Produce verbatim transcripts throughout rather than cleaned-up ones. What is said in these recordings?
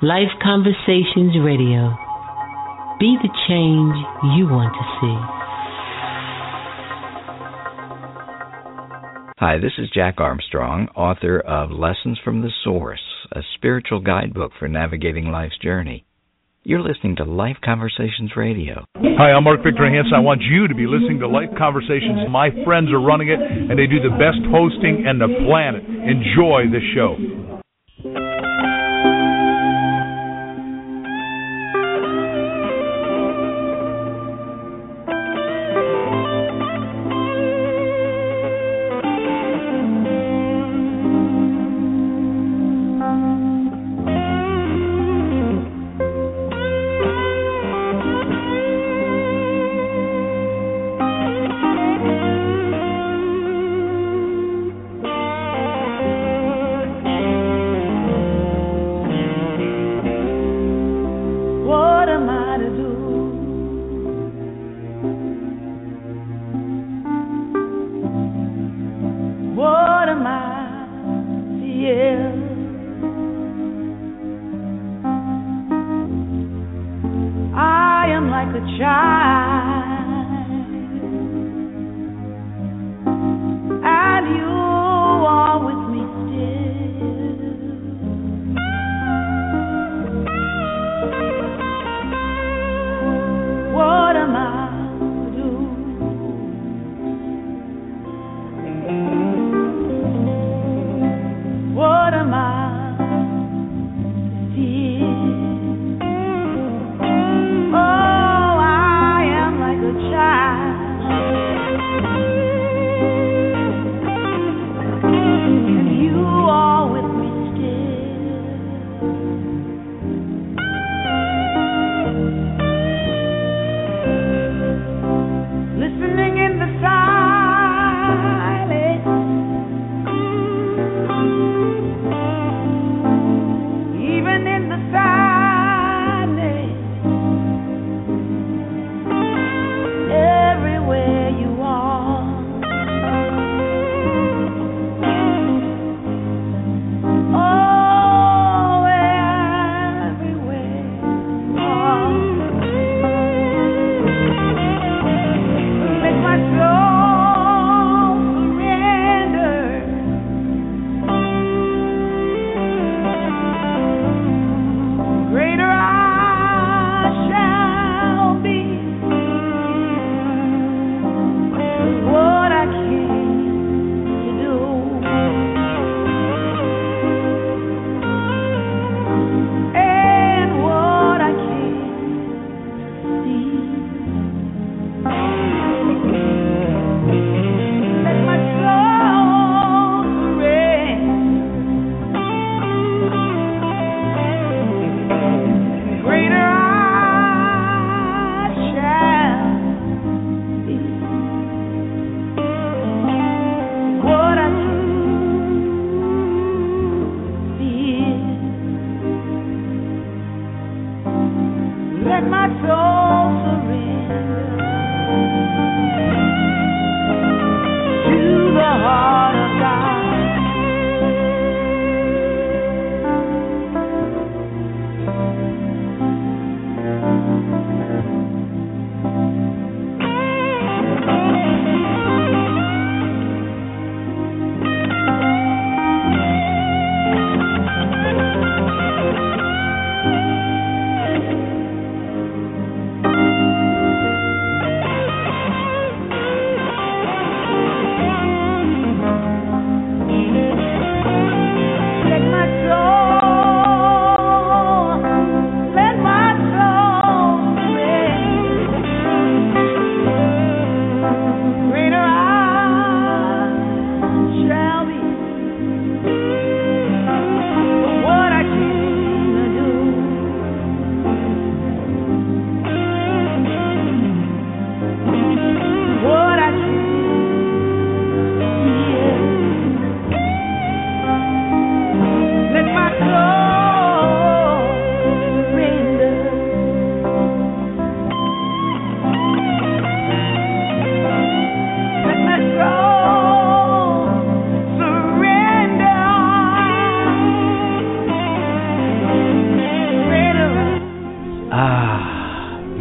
Life Conversations Radio. Be the change you want to see. Hi, this is Jack Armstrong, author of Lessons from the Source, a spiritual guidebook for navigating life's journey. You're listening to Life Conversations Radio. Hi, I'm Mark Victor Hansen. I want you to be listening to Life Conversations. My friends are running it, and they do the best hosting in the planet. Enjoy the show.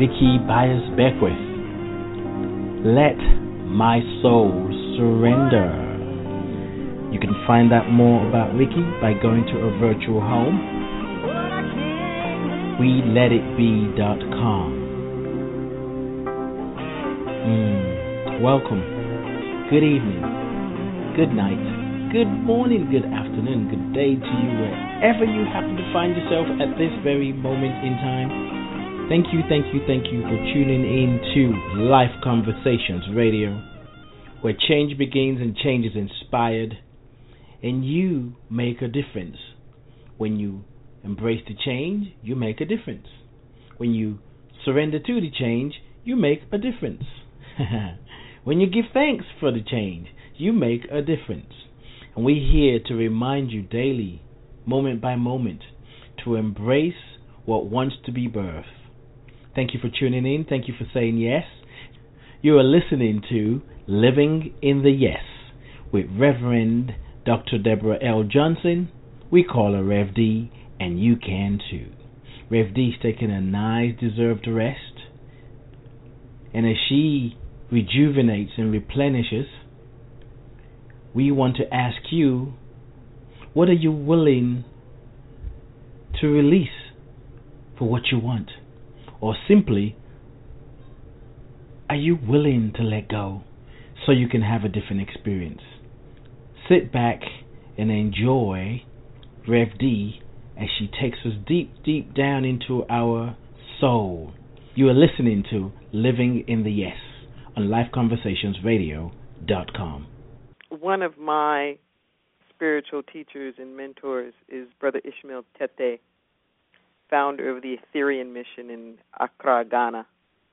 Vicky Byers Beckwith. Let My Soul Surrender. You can find out more about Vicky by going to her virtual home, we let it be dot com. Mm, welcome. Good evening. Good night. Good morning. Good afternoon. Good day to you wherever you happen to find yourself at this very moment in time. Thank you, thank you, thank you for tuning in to Life Conversations Radio, where change begins and change is inspired, and you make a difference. When you embrace the change, you make a difference. When you surrender to the change, you make a difference. When you give thanks for the change, you make a difference. And we're here to remind you daily, moment by moment, to embrace what wants to be birthed. Thank you for tuning in. Thank you for saying yes. You are listening to Living in the Yes with Reverend Doctor Deborah L. Johnson. We call her Rev D, and you can too. Rev D's taking a nice deserved rest. And as she rejuvenates and replenishes, we want to ask you, what are you willing to release for what you want? Or simply, are you willing to let go so you can have a different experience? Sit back and enjoy Rev D as she takes us deep, deep down into our soul. You are listening to Living in the Yes on life conversations radio dot com. One of my spiritual teachers and mentors is Brother Ishmael Tete, founder of the Ethereum Mission in Accra, Ghana.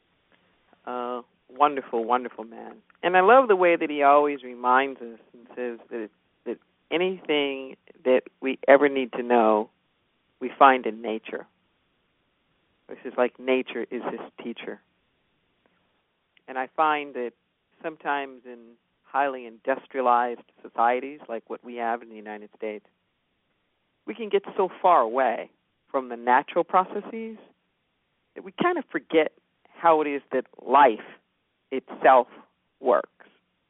Uh, wonderful, wonderful man. And I love the way that he always reminds us and says that, that anything that we ever need to know, we find in nature. This is like nature is his teacher. And I find that sometimes in highly industrialized societies like what we have in the United States, we can get so far away from the natural processes that we kind of forget how it is that life itself works.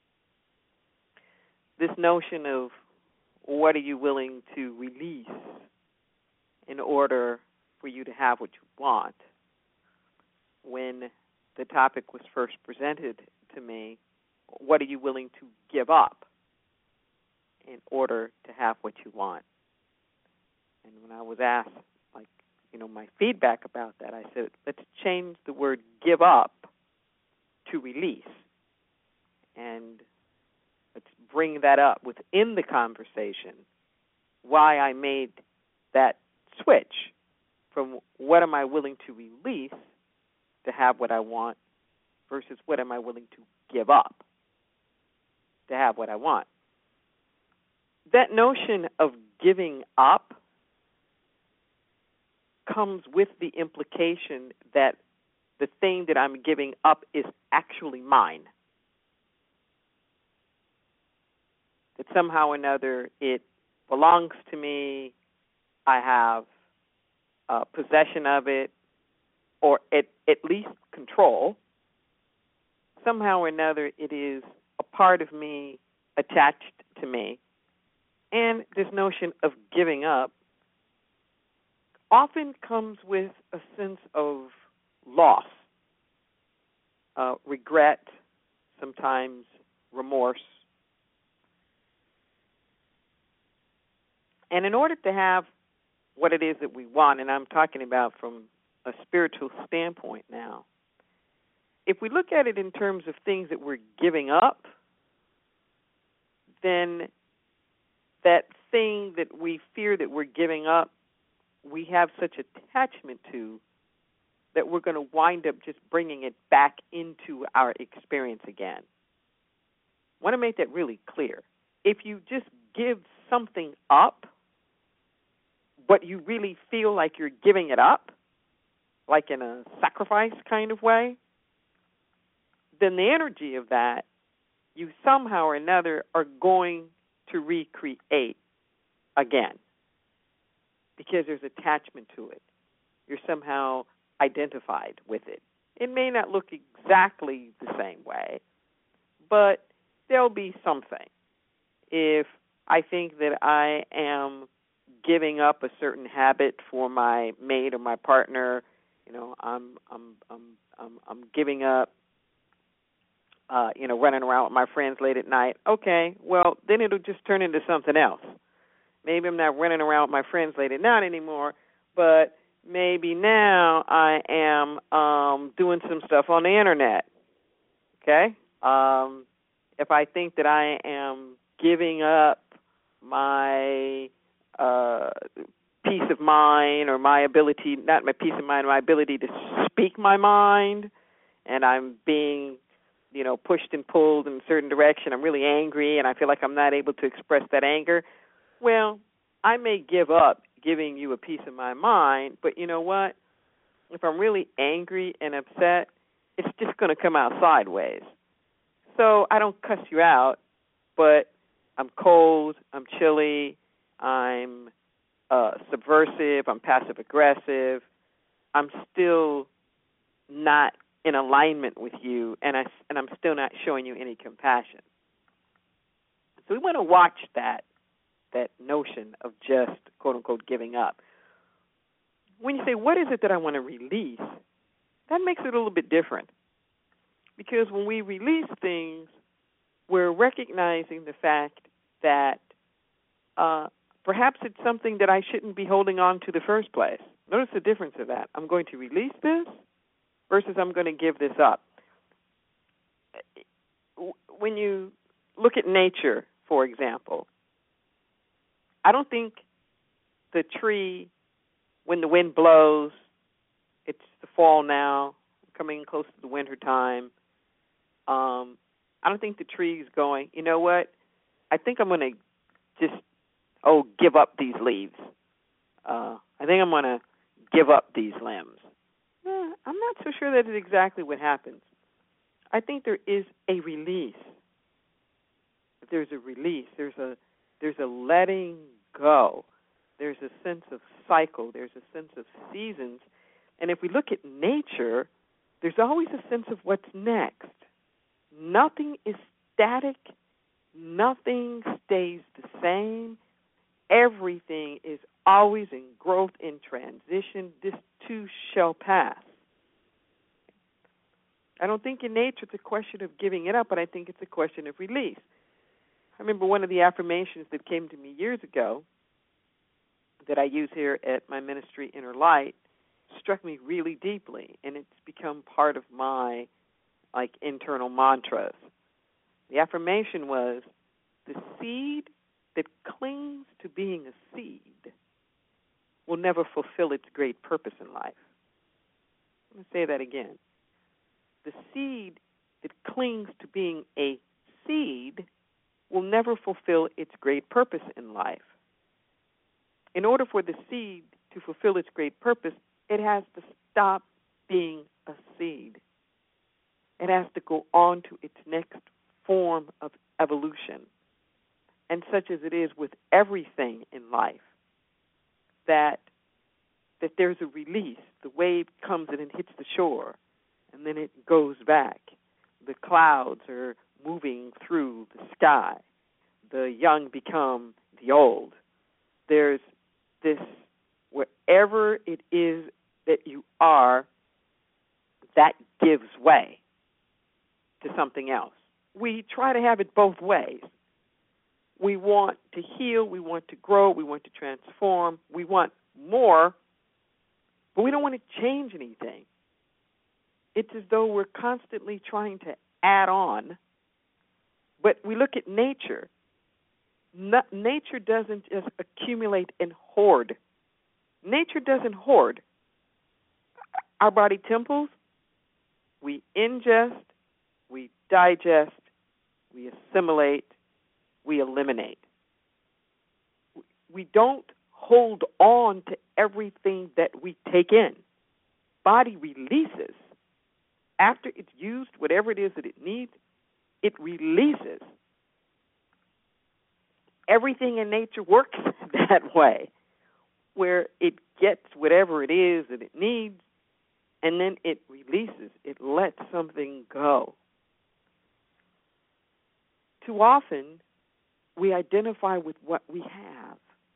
This notion of what are you willing to release in order for you to have what you want. When the topic was first presented to me, what are you willing to give up in order to have what you want? And when I was asked, like, you know, my feedback about that, I said, let's change the word give up to release. And let's bring that up within the conversation, why I made that switch from what am I willing to release to have what I want versus what am I willing to give up to have what I want. That notion of giving up comes with the implication that the thing that I'm giving up is actually mine. That somehow or another it belongs to me, I have uh, possession of it, or at, at least control. Somehow or another it is a part of me attached to me. And this notion of giving up often comes with a sense of loss, uh, regret, sometimes remorse. And in order to have what it is that we want, and I'm talking about from a spiritual standpoint now, if we look at it in terms of things that we're giving up, then that thing that we fear that we're giving up, we have such attachment to that we're going to wind up just bringing it back into our experience again. I want to make that really clear. If you just give something up, but you really feel like you're giving it up, like in a sacrifice kind of way, then the energy of that, you somehow or another are going to recreate again because there's attachment to it. You're somehow identified with it It may not look exactly the same way, but there'll be something. If I think that I am giving up a certain habit for my mate or my partner, you know, I'm I'm I'm I'm, I'm giving up, uh, you know, running around with my friends late at night. Okay, well then it'll just turn into something else. Maybe I'm not running around with my friends late at night anymore, but maybe now I am um, doing some stuff on the internet. Okay, um, if I think that I am giving up my uh, peace of mind or my ability, not my peace of mind, my ability to speak my mind, and I'm being, you know, pushed and pulled in a certain direction, I'm really angry and I feel like I'm not able to express that anger, well, I may give up giving you a piece of my mind, but you know what? If I'm really angry and upset, it's just going to come out sideways. So I don't cuss you out, but I'm cold, I'm chilly, I'm uh, subversive, I'm passive-aggressive. I'm still not in alignment with you, and, I, and I'm still not showing you any compassion. So we want to watch that, that notion of just, quote-unquote, giving up. When you say, what is it that I want to release, that makes it a little bit different. Because when we release things, we're recognizing the fact that uh, perhaps it's something that I shouldn't be holding on to in the first place. Notice the difference of that. I'm going to release this versus I'm going to give this up. When you look at nature, for example, I don't think the tree, when the wind blows, it's the fall now, coming close to the winter time, um, I don't think the tree's going, you know what, I think I'm going to just, oh, give up these leaves. Uh, I think I'm going to give up these limbs. Eh, I'm not so sure that is exactly what happens. I think there is a release. There's a release. There's a there's a letting go. There's a sense of cycle. There's a sense of seasons. And if we look at nature, there's always a sense of what's next. Nothing is static. Nothing stays the same. Everything is always in growth, in transition. This too shall pass. I don't think in nature it's a question of giving it up, but I think it's a question of release. I remember one of the affirmations that came to me years ago that I use here at my ministry, Inner Light, struck me really deeply, and it's become part of my like internal mantras. The affirmation was, the seed that clings to being a seed will never fulfill its great purpose in life. Let me say that again. The seed that clings to being a seed will never fulfill its great purpose in life. In order for the seed to fulfill its great purpose, it has to stop being a seed. It has to go on to its next form of evolution. And such as it is with everything in life, that that there's a release. The wave comes and it hits the shore, and then it goes back. The clouds are moving through the sky. The young become the old. There's this, wherever it is that you are, that gives way to something else. We try to have it both ways. We want to heal, we want to grow, we want to transform, we want more, but we don't want to change anything. It's as though we're constantly trying to add on. But we look at nature. No, nature doesn't just accumulate and hoard. Nature doesn't hoard. Our body temples, we ingest, we digest, we assimilate, we eliminate. We don't hold on to everything that we take in. Body releases. After it's used, whatever it is that it needs, it releases. Everything in nature works that way, where it gets whatever it is that it needs, and then it releases. It lets something go. Too often, we identify with what we have.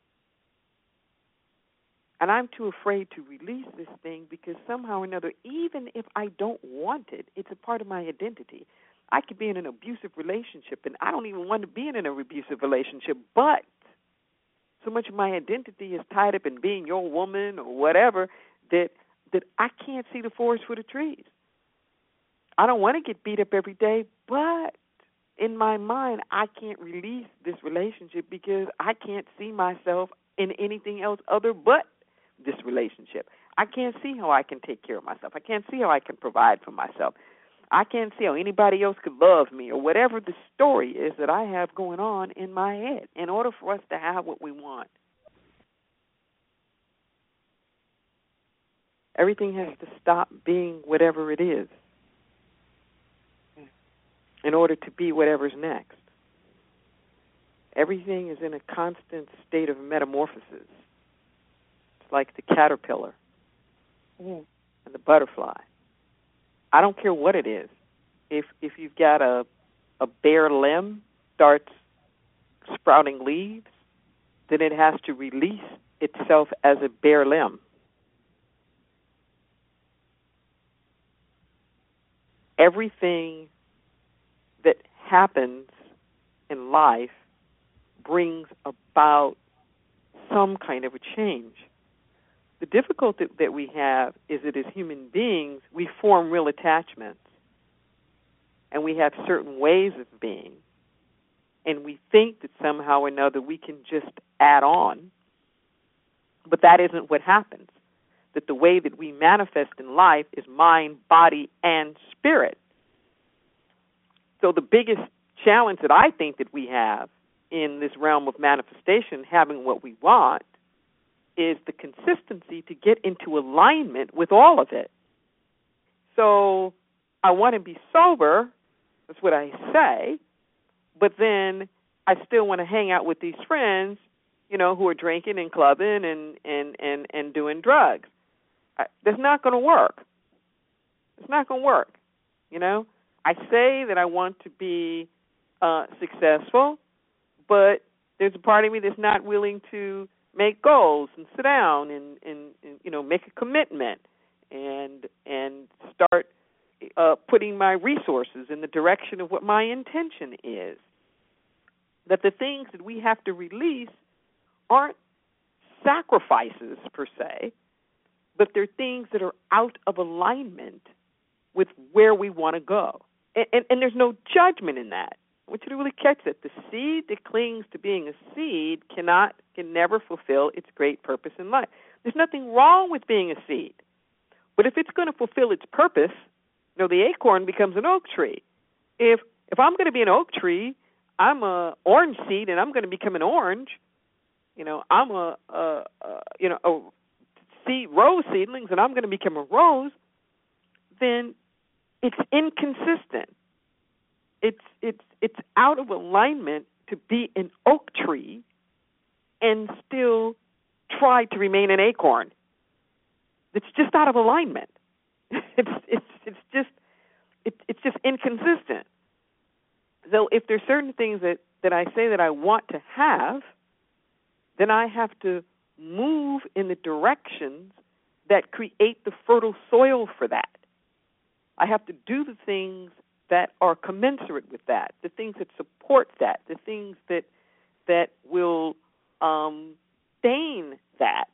And I'm too afraid to release this thing because somehow or another, even if I don't want it, it's a part of my identity. I could be in an abusive relationship, and I don't even want to be in an abusive relationship, but so much of my identity is tied up in being your woman or whatever that that I can't see the forest for the trees. I don't want to get beat up every day, but in my mind, I can't release this relationship because I can't see myself in anything else other but this relationship. I can't see how I can take care of myself. I can't see how I can provide for myself. I can't see how anybody else could love me, or whatever the story is that I have going on in my head in order for us to have what we want. Everything has to stop being whatever it is in order to be whatever's next. Everything is in a constant state of metamorphosis. It's like the caterpillar and the butterfly. I don't care what it is. If if you've got a a bare limb starts sprouting leaves, then it has to release itself as a bare limb. Everything that happens in life brings about some kind of a change. The difficulty that we have is that as human beings, we form real attachments, and we have certain ways of being, and we think that somehow or another we can just add on, but that isn't what happens. That the way that we manifest in life is mind, body, and spirit. So the biggest challenge that I think that we have in this realm of manifestation, having what we want, is the consistency to get into alignment with all of it. So I want to be sober, that's what I say, but then I still want to hang out with these friends, you know, who are drinking and clubbing and, and, and, and doing drugs. I, that's not going to work. It's not going to work, you know. I say that I want to be uh, successful, but there's a part of me that's not willing to make goals and sit down and, and, and you know, make a commitment and and start uh, putting my resources in the direction of what my intention is. That the things that we have to release aren't sacrifices per se, but they're things that are out of alignment with where we want to go. And, and, and there's no judgment in that. I want you to really catch that. The seed that clings to being a seed cannot, can never fulfill its great purpose in life. There's nothing wrong with being a seed. But if it's going to fulfill its purpose, you know, the acorn becomes an oak tree. If if I'm going to be an oak tree, I'm a orange seed and I'm going to become an orange. You know, I'm a, a, a you know a seed rose seedlings and I'm going to become a rose. Then it's inconsistent. It's it's it's out of alignment to be an oak tree and still try to remain an acorn. It's just out of alignment. It's it's it's just it, it's just inconsistent. So if there's certain things that, that I say that I want to have, then I have to move in the directions that create the fertile soil for that. I have to do the things that are commensurate with that, the things that support that, the things that that will um, sustain that.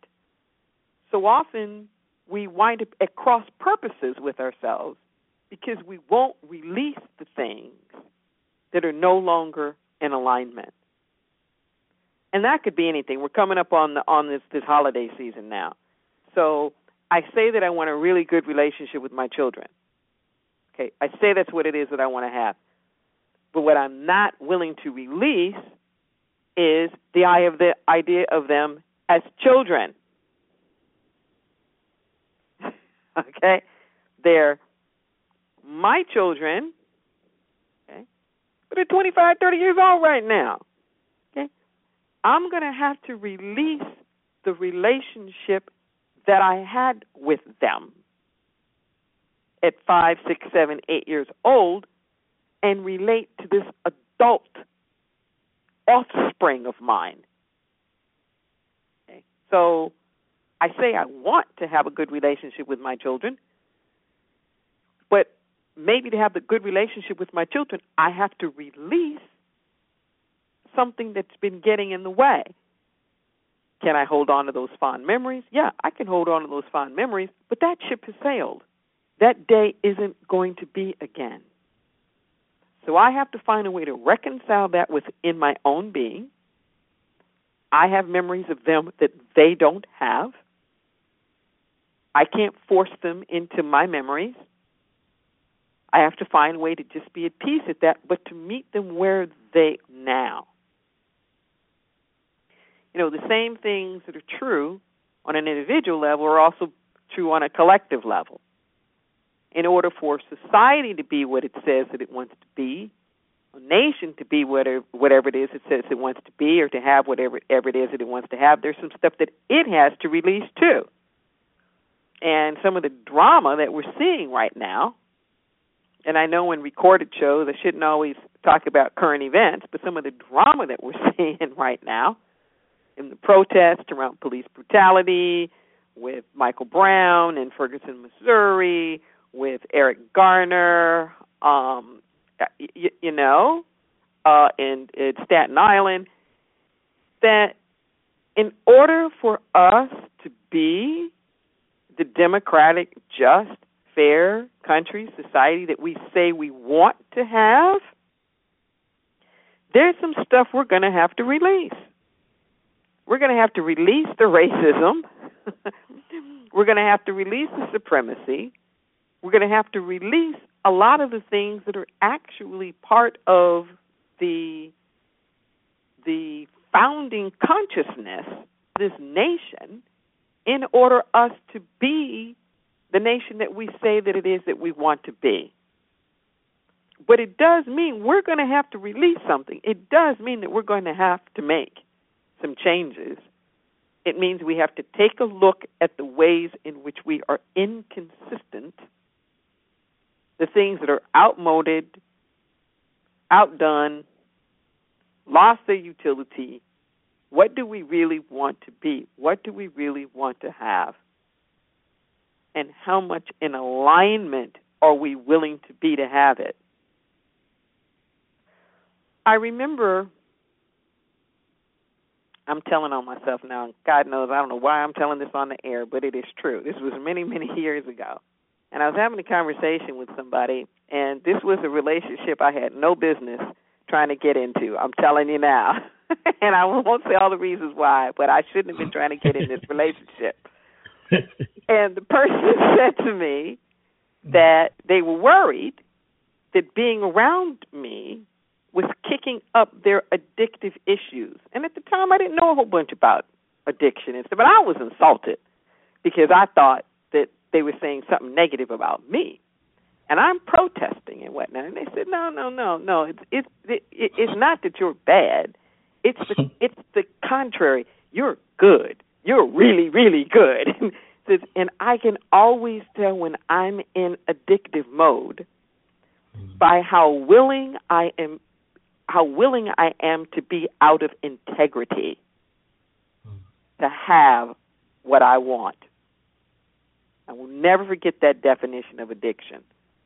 So often we wind up at cross purposes with ourselves because we won't release the things that are no longer in alignment. And that could be anything. We're coming up on the, on this, this holiday season now. So I say that I want a really good relationship with my children. Okay, I say that's what it is that I want to have. But what I'm not willing to release is the eye of the idea of them as children. Okay? They're my children, okay? But they're twenty-five, thirty years old right now. Okay? I'm going to have to release the relationship that I had with them at five, six, seven, eight years old and relate to this adult offspring of mine. Okay. So I say I want to have a good relationship with my children, but maybe to have the good relationship with my children, I have to release something that's been getting in the way. Can I hold on to those fond memories? Yeah, I can hold on to those fond memories, but that ship has sailed. That day isn't going to be again. So I have to find a way to reconcile that within my own being. I have memories of them that they don't have. I can't force them into my memories. I have to find a way to just be at peace at that, but to meet them where they now. You know, the same things that are true on an individual level are also true on a collective level. In order for society to be what it says that it wants to be, a nation to be whatever, whatever it is it says it wants to be, or to have whatever, whatever it is that it wants to have, there's some stuff that it has to release too. And some of the drama that we're seeing right now, and I know in recorded shows I shouldn't always talk about current events, but some of the drama that we're seeing right now in the protests around police brutality, with Michael Brown in Ferguson, Missouri, with Eric Garner, um, you, you know, uh, in, in Staten Island, that in order for us to be the democratic, just, fair country, society that we say we want to have, there's some stuff we're going to have to release. We're going to have to release the racism. We're going to have to release the supremacy. We're going to have to release a lot of the things that are actually part of the the founding consciousness of this nation in order us to be the nation that we say that it is that we want to be. But it does mean we're going to have to release something. It does mean that we're going to have to make some changes. It means we have to take a look at the ways in which we are inconsistent, the things that are outmoded, outdone, lost their utility. What do we really want to be? What do we really want to have? And how much in alignment are we willing to be to have it? I remember, I'm telling on myself now, God knows I don't know why I'm telling this on the air, but it is true. This was many, many years ago. And I was having a conversation with somebody, and this was a relationship I had no business trying to get into. I'm telling you now. And I won't say all the reasons why, but I shouldn't have been trying to get in this relationship. And the person said to me that they were worried that being around me was kicking up their addictive issues. And at the time, I didn't know a whole bunch about addiction and stuff, but I was insulted because I thought that they were saying something negative about me. And I'm protesting and whatnot. And they said, no, no, no, no. It's it's it, it's not that you're bad. It's the it's the contrary. You're good. You're really, really good. And I can always tell when I'm in addictive mode by how willing I am, how willing I am to be out of integrity to have what I want. I will never forget that definition of addiction.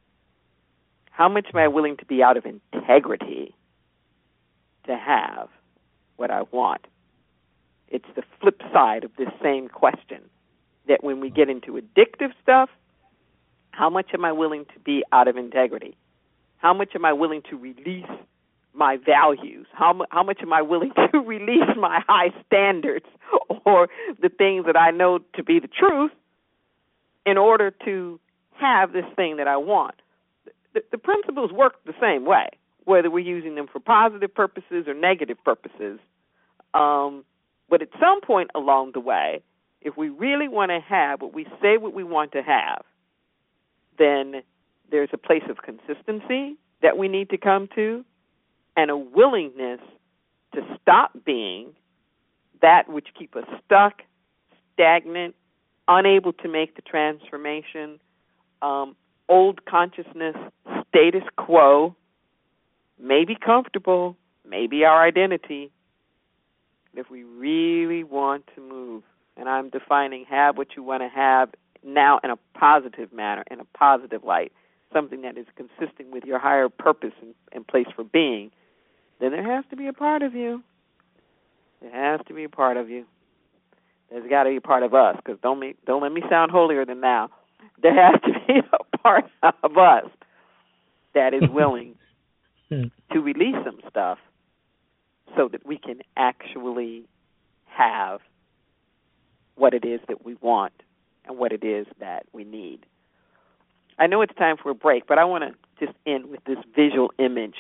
How much am I willing to be out of integrity to have what I want? It's the flip side of this same question, that when we get into addictive stuff, how much am I willing to be out of integrity? How much am I willing to release my values? How, mu- how much am I willing to release my high standards or the things that I know to be the truth in order to have this thing that I want? The, the principles work the same way, whether we're using them for positive purposes or negative purposes. Um, but at some point along the way, if we really want to have what we say what we want to have, then there's a place of consistency that we need to come to and a willingness to stop being that which keep us stuck, stagnant, unable to make the transformation, um, old consciousness, status quo, may be comfortable, may be our identity. If we really want to move, and I'm defining have what you want to have now in a positive manner, in a positive light, something that is consistent with your higher purpose and, and place for being, then there has to be a part of you. There has to be a part of you. There's got to be a part of us, because don't, me, don't let me sound holier than thou. There has to be a part of us that is willing to release some stuff so that we can actually have what it is that we want and what it is that we need. I know it's time for a break, but I want to just end with this visual image.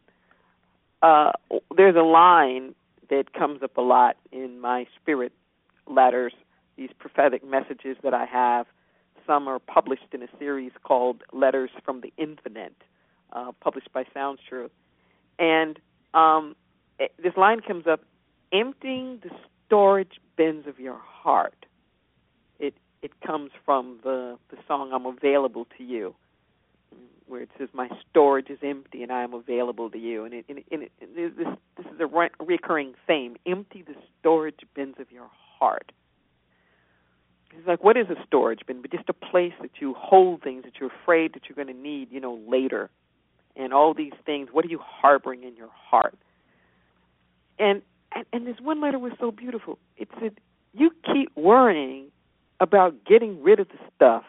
Uh, there's a line that comes up a lot in my spirit letters, these prophetic messages that I have. Some are published in a series called Letters from the Infinite, uh, published by Sounds Truth. And um, it, this line comes up, emptying the storage bins of your heart. It it comes from the, the song I'm Available to You, where it says, my storage is empty and I am available to you. And, it, and, it, and it, this, this is a re- recurring theme, empty the storage bins of your heart. It's like, what is a storage bin? But just a place that you hold things that you're afraid that you're going to need, you know, later. And all these things, what are you harboring in your heart? And, and and this one letter was so beautiful. It said, you keep worrying about getting rid of the stuff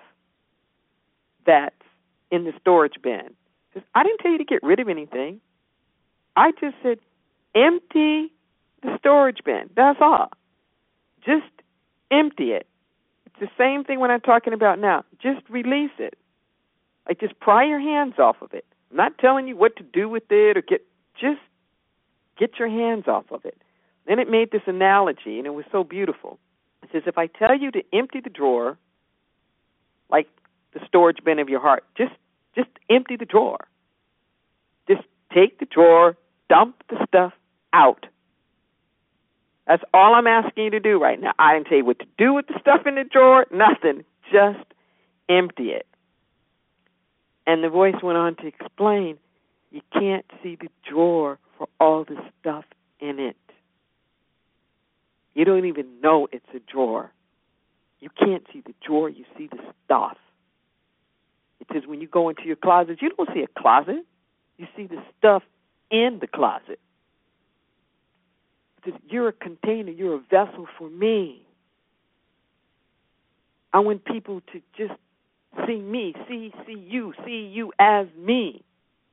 that's in the storage bin. It says, I didn't tell you to get rid of anything. I just said, empty the storage bin. That's all. Just empty it. It's the same thing when I'm talking about now. Just release it. Like, just pry your hands off of it. I'm not telling you what to do with it or get, just get your hands off of it. Then it made this analogy, and it was so beautiful. It says, if I tell you to empty the drawer, like the storage bin of your heart, just just empty the drawer. Just take the drawer, dump the stuff out. That's all I'm asking you to do right now. I didn't tell you what to do with the stuff in the drawer, nothing. Just empty it. And the voice went on to explain, you can't see the drawer for all the stuff in it. You don't even know it's a drawer. You can't see the drawer, you see the stuff. It says when you go into your closet, you don't see a closet. You see the stuff in the closet. It says, you're a container, you're a vessel for me. I want people to just see me, see see you, see you as me.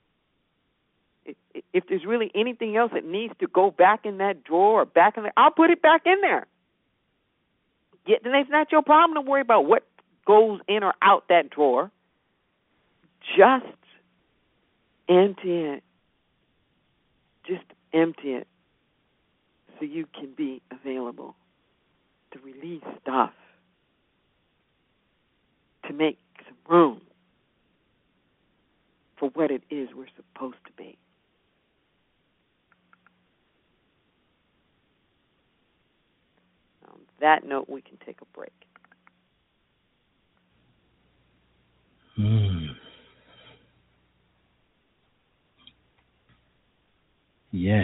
If there's really anything else that needs to go back in that drawer or back in there, I'll put it back in there. Get, then it's not your problem to worry about what goes in or out that drawer. Just empty it. Just empty it so you can be available to release stuff, to make some room for what it is we're supposed to be. On that note, we can take a break. Hmm. Yes.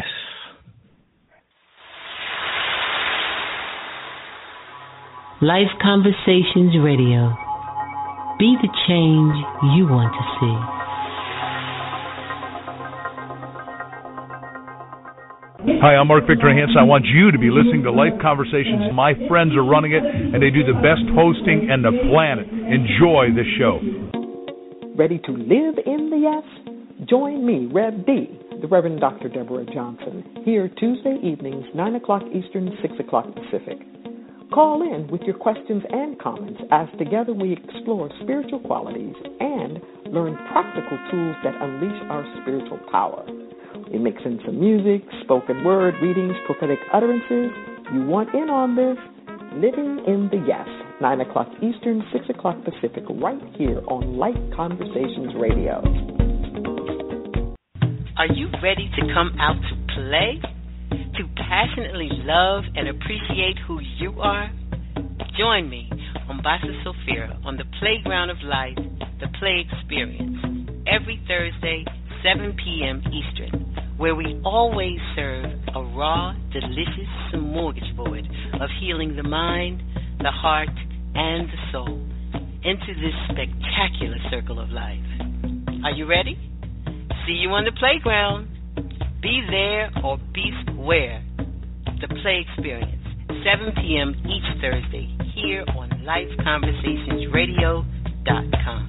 Life Conversations Radio. Be the change you want to see. Hi, I'm Mark Victor Hansen. I want you to be listening to Life Conversations. My friends are running it, and they do the best hosting in the planet. Enjoy the show. Ready to live in the yes? Join me, Rev D, the Reverend Doctor Deborah Johnson, here Tuesday evenings, nine o'clock Eastern, six o'clock Pacific. Call in with your questions and comments as together we explore spiritual qualities and learn practical tools that unleash our spiritual power. We mix in some music, spoken word, readings, prophetic utterances. You want in on this? Living in the Yes, nine o'clock Eastern, six o'clock Pacific, right here on Life Conversations Radio. Are you ready to come out to play? To passionately love and appreciate who you are? Join me on Basa Sophia on the playground of life The Play Experience, every Thursday, seven p.m. Eastern, where we always serve a raw, delicious smorgasbord of healing the mind, the heart, and the soul into this spectacular circle of life. Are you ready? See you on the playground. Be there or be square. The Play Experience, seven p.m. each Thursday, here on life conversations radio dot com.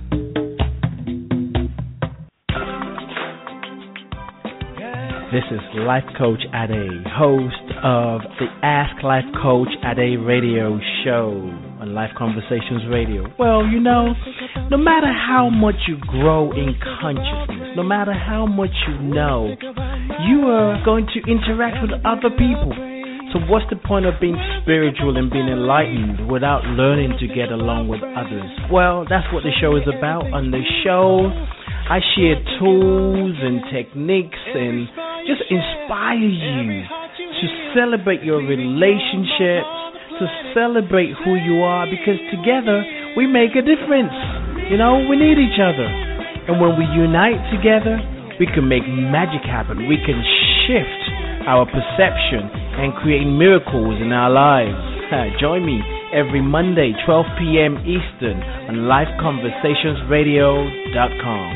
This is Life Coach Ade, host of the Ask Life Coach Ade radio show on Life Conversations Radio. Well, you know, no matter how much you grow in consciousness, no matter how much you know, you are going to interact with other people. So what's the point of being spiritual and being enlightened without learning to get along with others? Well, that's what the show is about. On the show, I share tools and techniques and just inspire you to celebrate your relationships, to celebrate who you are, because together we make a difference. You know, we need each other. And when we unite together, we can make magic happen. We can shift our perception and create miracles in our lives. Join me every Monday, twelve p.m. Eastern on life conversations radio dot com.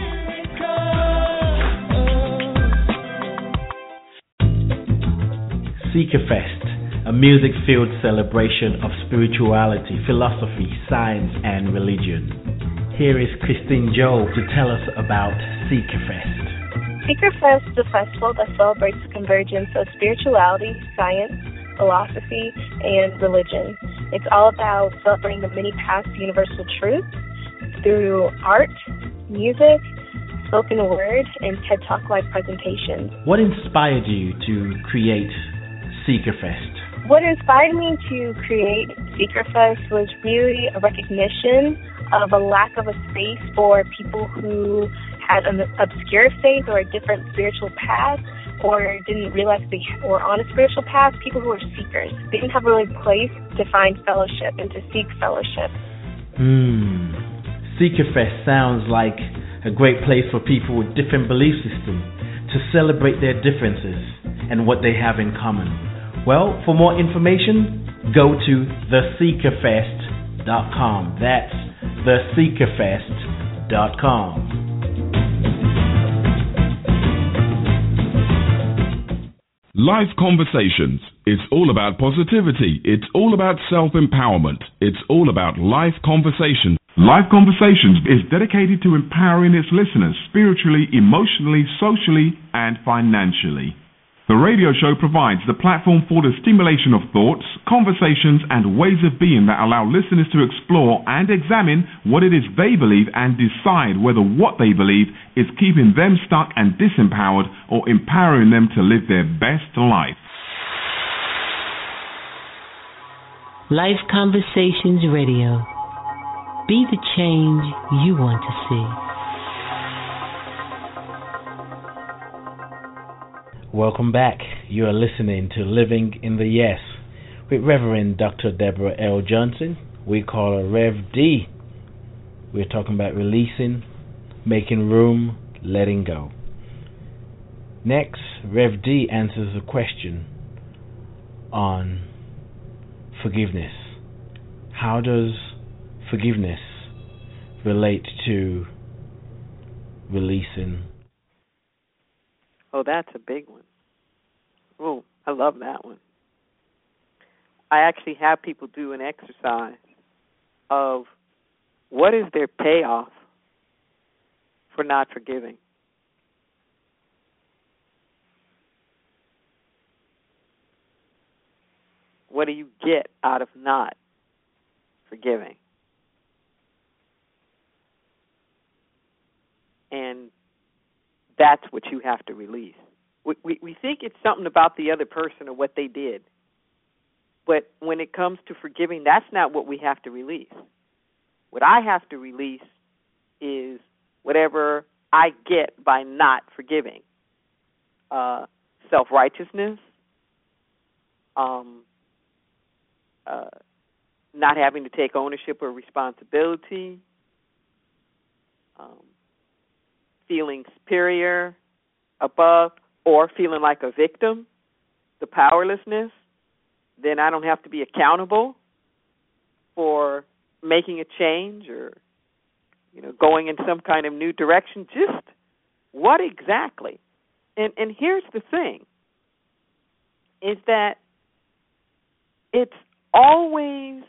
Seekerfest, a music-filled celebration of spirituality, philosophy, science, and religion. Here is Christine Joe to tell us about Seekerfest. Seekerfest is a festival that celebrates the convergence of spirituality, science, philosophy, and religion. It's all about celebrating the many paths to universal truth through art, music, spoken word, and TED Talk Live presentations. What inspired you to create Seekerfest? What inspired me to create Seekerfest was really a recognition of a lack of a space for people who had an obscure faith or a different spiritual path, or didn't realize they were on a spiritual path, people who were seekers. They didn't have a really place to find fellowship and to seek fellowship. Hmm. Seekerfest sounds like a great place for people with different belief systems to celebrate their differences and what they have in common. Well, for more information, go to the seekerfest dot com. That's the seekerfest dot com. Life Conversations. It's all about positivity. It's all about self-empowerment. It's all about life conversation. Life Conversations is dedicated to empowering its listeners spiritually, emotionally, socially, and financially. The radio show provides the platform for the stimulation of thoughts, conversations, and ways of being that allow listeners to explore and examine what it is they believe and decide whether what they believe is keeping them stuck and disempowered or empowering them to live their best life. Life Conversations Radio. Be the change you want to see. Welcome back. You are listening to Living in the Yes with Reverend Doctor Deborah L. Johnson. We call her Rev D. We're talking about releasing, making room, letting go. Next, Rev D answers a question on forgiveness. How does forgiveness relate to releasing? Oh, that's a big one. Oh, I love that one. I actually have people do an exercise of what is their payoff for not forgiving. What do you get out of not forgiving? And that's what you have to release. We, we we think it's something about the other person or what they did. But when it comes to forgiving, that's not what we have to release. What I have to release is whatever I get by not forgiving. Uh, self-righteousness, um, uh, not having to take ownership or responsibility, um, feeling superior, above, or feeling like a victim, the powerlessness, then I don't have to be accountable for making a change or, you know, going in some kind of new direction. Just what exactly? And and here's the thing, is that it's always,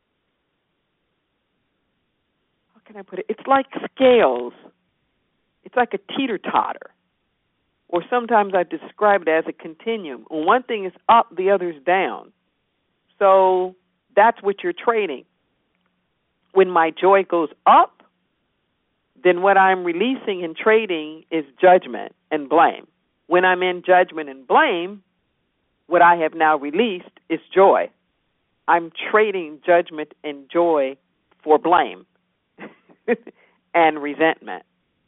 how can I put it? It's like scales. It's like a teeter-totter. Or sometimes I describe it as a continuum. When one thing is up, the other's down. So that's what you're trading. When my joy goes up, then what I'm releasing and trading is judgment and blame. When I'm in judgment and blame, what I have now released is joy. I'm trading judgment and joy for blame and resentment.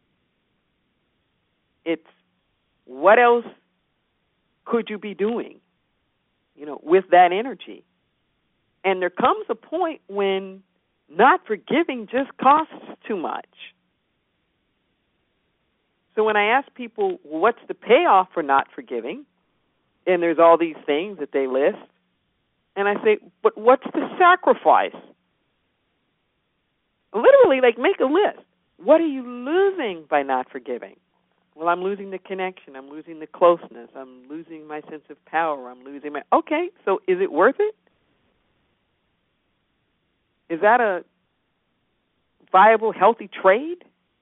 It's, what else could you be doing, you know, with that energy? And there comes a point when not forgiving just costs too much. So when I ask people, what's the payoff for not forgiving? And there's all these things that they list. And I say, but what's the sacrifice? Literally, like, make a list. What are you losing by not forgiving? Well, I'm losing the connection. I'm losing the closeness. I'm losing my sense of power. I'm losing my... Okay, so is it worth it? Is that a viable, healthy trade?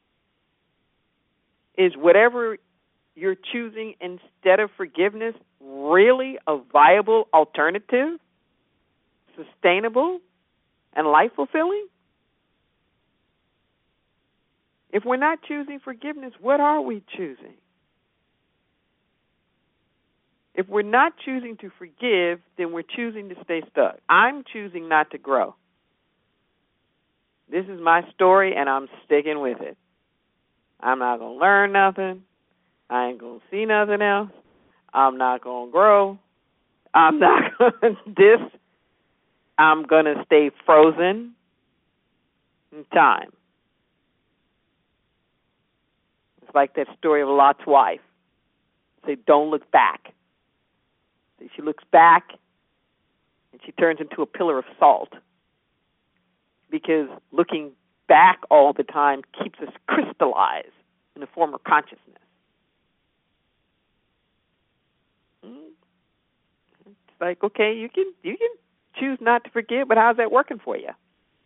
Is whatever you're choosing instead of forgiveness really a viable alternative, sustainable, and life-fulfilling? If we're not choosing forgiveness, what are we choosing? If we're not choosing to forgive, then we're choosing to stay stuck. I'm choosing not to grow. This is my story, and I'm sticking with it. I'm not going to learn nothing. I ain't going to see nothing else. I'm not going to grow. I'm not going to this. I'm going to stay frozen in time. It's like that story of Lot's wife. Say, don't look back. She looks back, and she turns into a pillar of salt. Because looking back all the time keeps us crystallized in a form of consciousness. It's like, okay, you can you can choose not to forgive, but how's that working for you?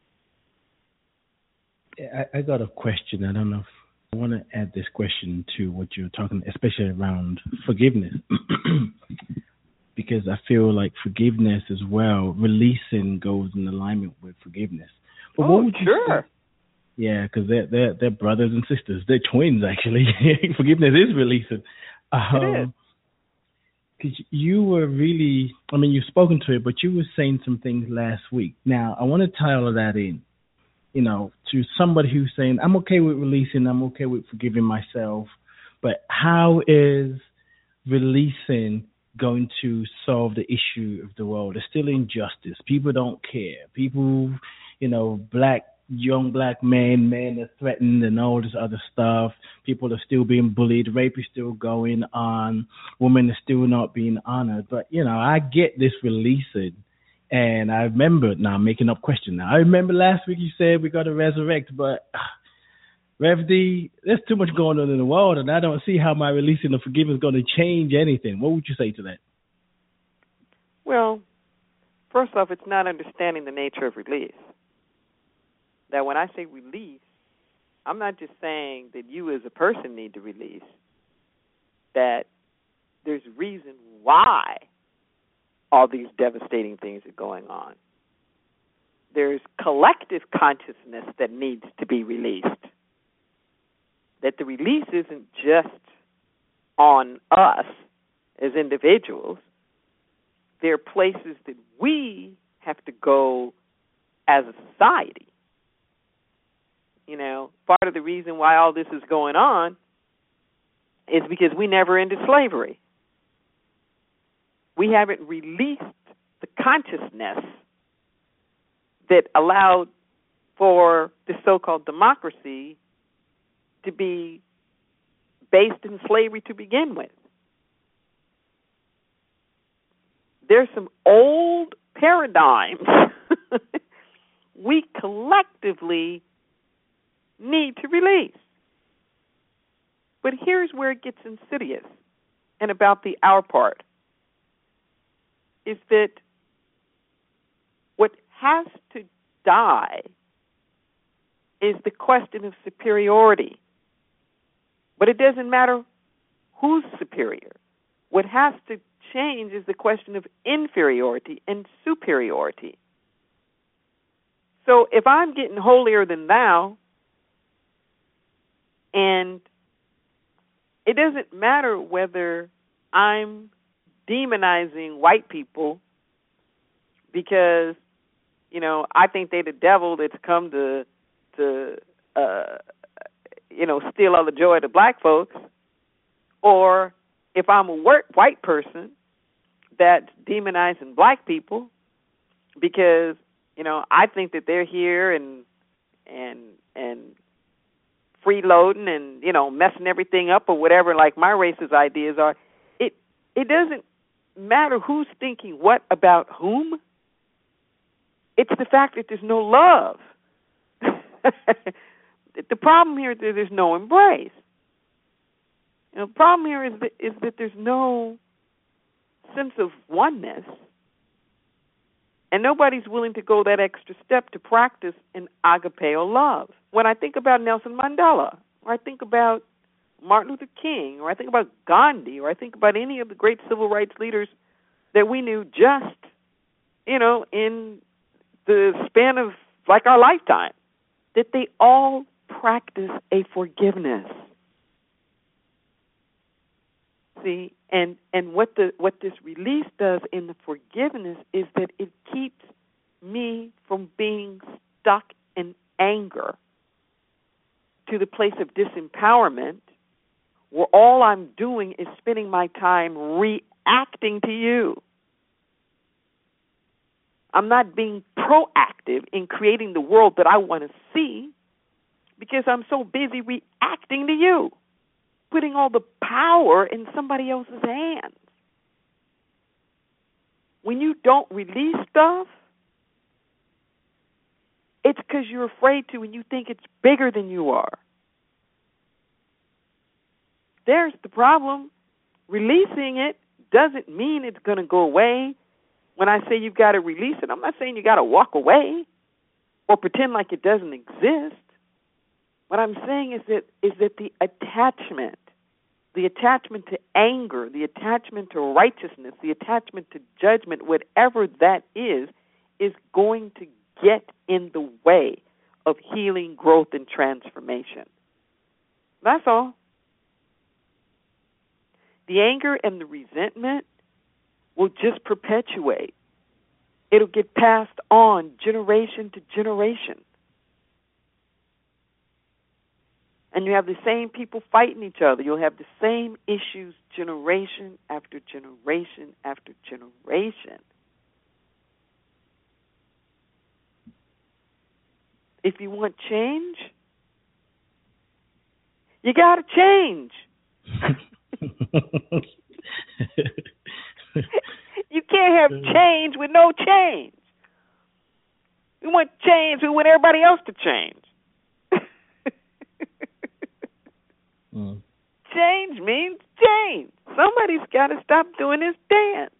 I, I got a question. I don't know if I want to add this question to what you're talking, especially around forgiveness. Because I feel like forgiveness as well, releasing goes in alignment with forgiveness. But oh, sure. Say? Yeah, because they're, they're, they're brothers and sisters. They're twins, actually. Forgiveness is releasing. Um, it is. Because you were really, I mean, you've spoken to it, but you were saying some things last week. Now, I want to tie all of that in, you know, to somebody who's saying, I'm okay with releasing, I'm okay with forgiving myself, but how is releasing going to solve the issue of the world? There's still injustice. People don't care. People, you know, black, young black men, men are threatened and all this other stuff. People are still being bullied. Rape is still going on. Women are still not being honored. But, you know, I get this releasing. And I remember, now I'm making up questions now. I remember last week you said we got to resurrect, but uh, Rev D, there's too much going on in the world, and I don't see how my releasing of forgiveness is going to change anything. What would you say to that? Well, first off, it's not understanding the nature of release. That when I say release, I'm not just saying that you as a person need to release, that there's reason why all these devastating things are going on. There's collective consciousness that needs to be released. That the release isn't just on us as individuals. There are places that we have to go as a society. You know, part of the reason why all this is going on is because we never ended slavery. We haven't released the consciousness that allowed for the so-called democracy to be based in slavery to begin with. There's some old paradigms we collectively need to release. But here's where it gets insidious and about the our part, is that what has to die is the question of superiority. But it doesn't matter who's superior. What has to change is the question of inferiority and superiority. So if I'm getting holier than thou, and it doesn't matter whether I'm demonizing white people because, you know, I think they're the devil that's come to, to uh, you know, steal all the joy of the black folks, or if I'm a white person that's demonizing black people because, you know, I think that they're here and and and freeloading and, you know, messing everything up or whatever, like my racist ideas are. It it doesn't matter who's thinking what about whom. It's the fact that there's no love. The problem here is that there's no embrace. You know, the problem here is that, is that there's no sense of oneness, and nobody's willing to go that extra step to practice an agapeo love. When I think about Nelson Mandela, or I think about Martin Luther King, or I think about Gandhi, or I think about any of the great civil rights leaders that we knew just, you know, in the span of like our lifetime, that they all practice a forgiveness. See, and, and what the what this release does in the forgiveness is that it keeps me from being stuck in anger to the place of disempowerment, where all I'm doing is spending my time reacting to you. I'm not being proactive in creating the world that I want to see because I'm so busy reacting to you, putting all the power in somebody else's hands. When you don't release stuff, it's because you're afraid to and you think it's bigger than you are. There's the problem. Releasing it doesn't mean it's going to go away. When I say you've got to release it, I'm not saying you got to walk away or pretend like it doesn't exist. What I'm saying is that is that the attachment, the attachment to anger, the attachment to righteousness, the attachment to judgment, whatever that is, is going to get in the way of healing, growth, and transformation. That's all. The anger and the resentment will just perpetuate. It'll get passed on generation to generation. And you have the same people fighting each other. You'll have the same issues generation after generation after generation. If you want change, you got to change. You can't have change with no change. We want change, we want everybody else to change. mm. Change means change. Somebody's got to stop doing this dance.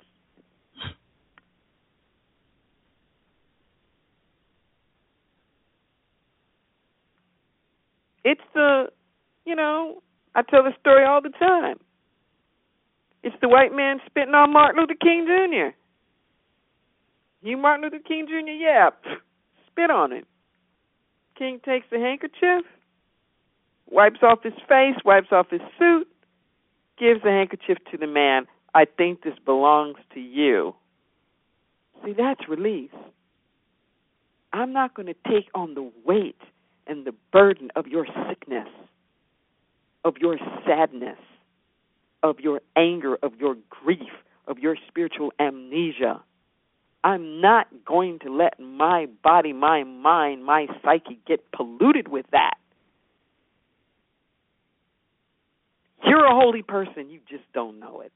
It's the, you know, I tell the story all the time. It's the white man spitting on Martin Luther King Junior You Martin Luther King Junior? Yeah, spit on him. King takes the handkerchief, wipes off his face, wipes off his suit, gives the handkerchief to the man. I think this belongs to you. See, that's release. I'm not going to take on the weight and the burden of your sickness, of your sadness, of your anger, of your grief, of your spiritual amnesia. I'm not going to let my body, my mind, my psyche get polluted with that. You're a holy person. You just don't know it.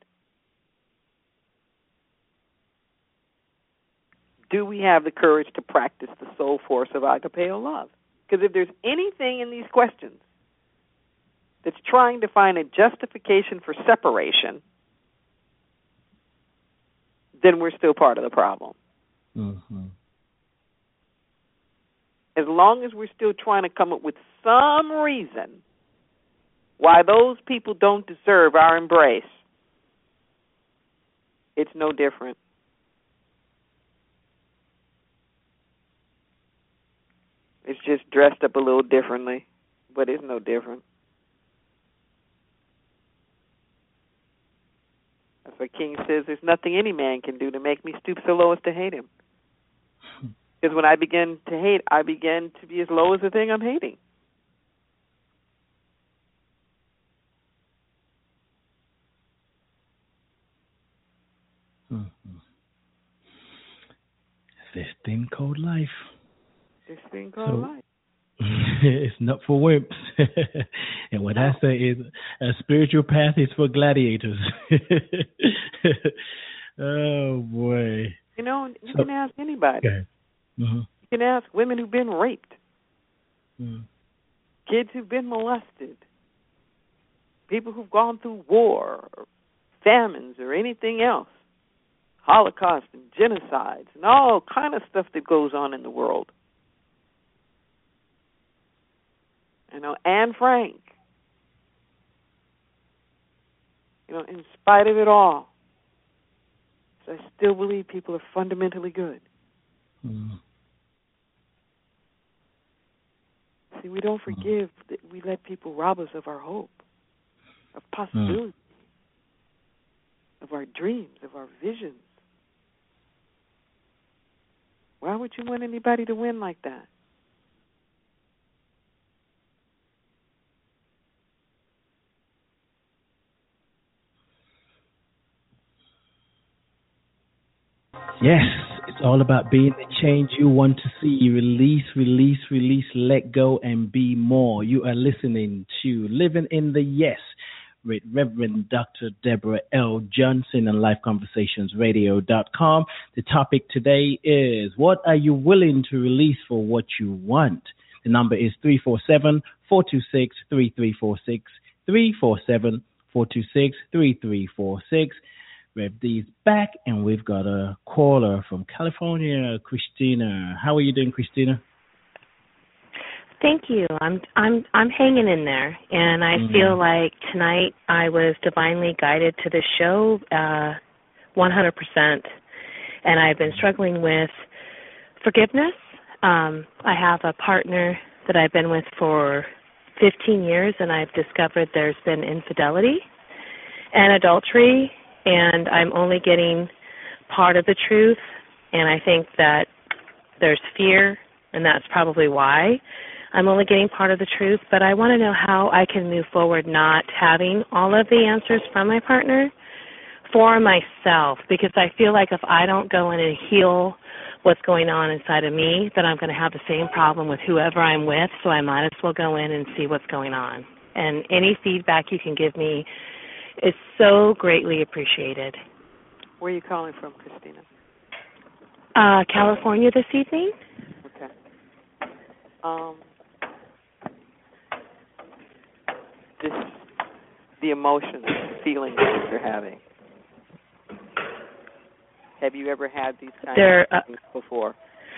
Do we have the courage to practice the soul force of agapeo love? Because if there's anything in these questions that's trying to find a justification for separation, then we're still part of the problem. Mm-hmm. As long as we're still trying to come up with some reason why those people don't deserve our embrace, it's no different. It's just dressed up a little differently, but it's no different. That's what King says, there's nothing any man can do to make me stoop so low as to hate him. Because when I begin to hate, I begin to be as low as the thing I'm hating. Mm-hmm. This thing called life. This thing called so, life. It's not for wimps. And what no. I say is a spiritual path is for gladiators. Oh, boy. You know, you so, can ask anybody. Okay. Mm-hmm. You can ask women who've been raped, mm. kids who've been molested, people who've gone through war or famines or anything else, Holocaust and genocides and all kind of stuff that goes on in the world. You know, Anne Frank, you know, in spite of it all, I still believe people are fundamentally good. Mm. See, we don't forgive mm. that we let people rob us of our hope, of possibility, mm. of our dreams, of our visions. Why would you want anybody to win like that? Yes, it's all about being the change you want to see. Release, release, release, let go, and be more. You are listening to Living in the Yes with Reverend Doctor Deborah L. Johnson on life conversations radio dot com. The topic today is, what are you willing to release for what you want? The number is three four seven, four two six, three three four six, three four seven, four two six, three three four six. Rev D's back, and we've got a caller from California, Christina. How are you doing, Christina? Thank you. I'm I'm I'm hanging in there, and I mm-hmm. feel like tonight I was divinely guided to the show, uh, one hundred percent. And I've been struggling with forgiveness. Um, I have a partner that I've been with for fifteen years, and I've discovered there's been infidelity and adultery. And I'm only getting part of the truth, and I think that there's fear, and that's probably why I'm only getting part of the truth. But I want to know how I can move forward not having all of the answers from my partner for myself, because I feel like if I don't go in and heal what's going on inside of me, then I'm going to have the same problem with whoever I'm with, so I might as well go in and see what's going on. And any feedback you can give me is so greatly appreciated. Where are you calling from, Christina? Uh, California this evening. Okay. Um, this, the emotions, the feelings that you're having. Have you ever had these kinds there, of things uh, before?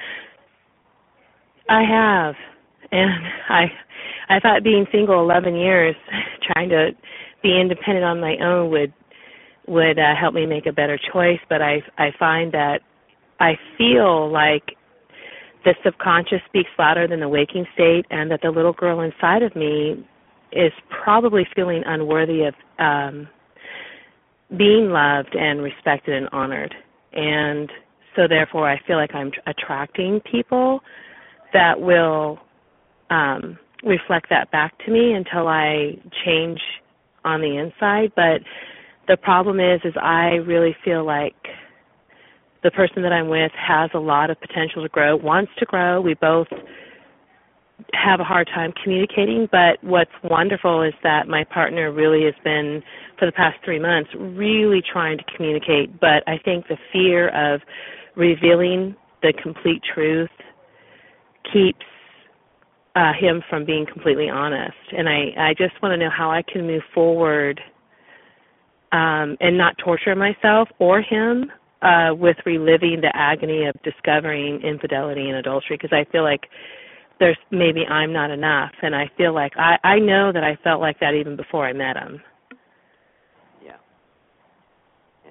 I have, and I, I thought being single eleven years, trying to be independent on my own would would uh, help me make a better choice, but I I find that I feel like the subconscious speaks louder than the waking state, and that the little girl inside of me is probably feeling unworthy of um, being loved and respected and honored. And so therefore I feel like I'm attracting people that will um, reflect that back to me until I change on the inside. But the problem is, is I really feel like the person that I'm with has a lot of potential to grow, wants to grow. We both have a hard time communicating, but what's wonderful is that my partner really has been, for the past three months, really trying to communicate, but I think the fear of revealing the complete truth keeps uh, him from being completely honest. And I, I just want to know how I can move forward um, and not torture myself or him uh, with reliving the agony of discovering infidelity and adultery, because I feel like there's maybe I'm not enough, and I feel like I, I know that I felt like that even before I met him. Yeah. Yeah.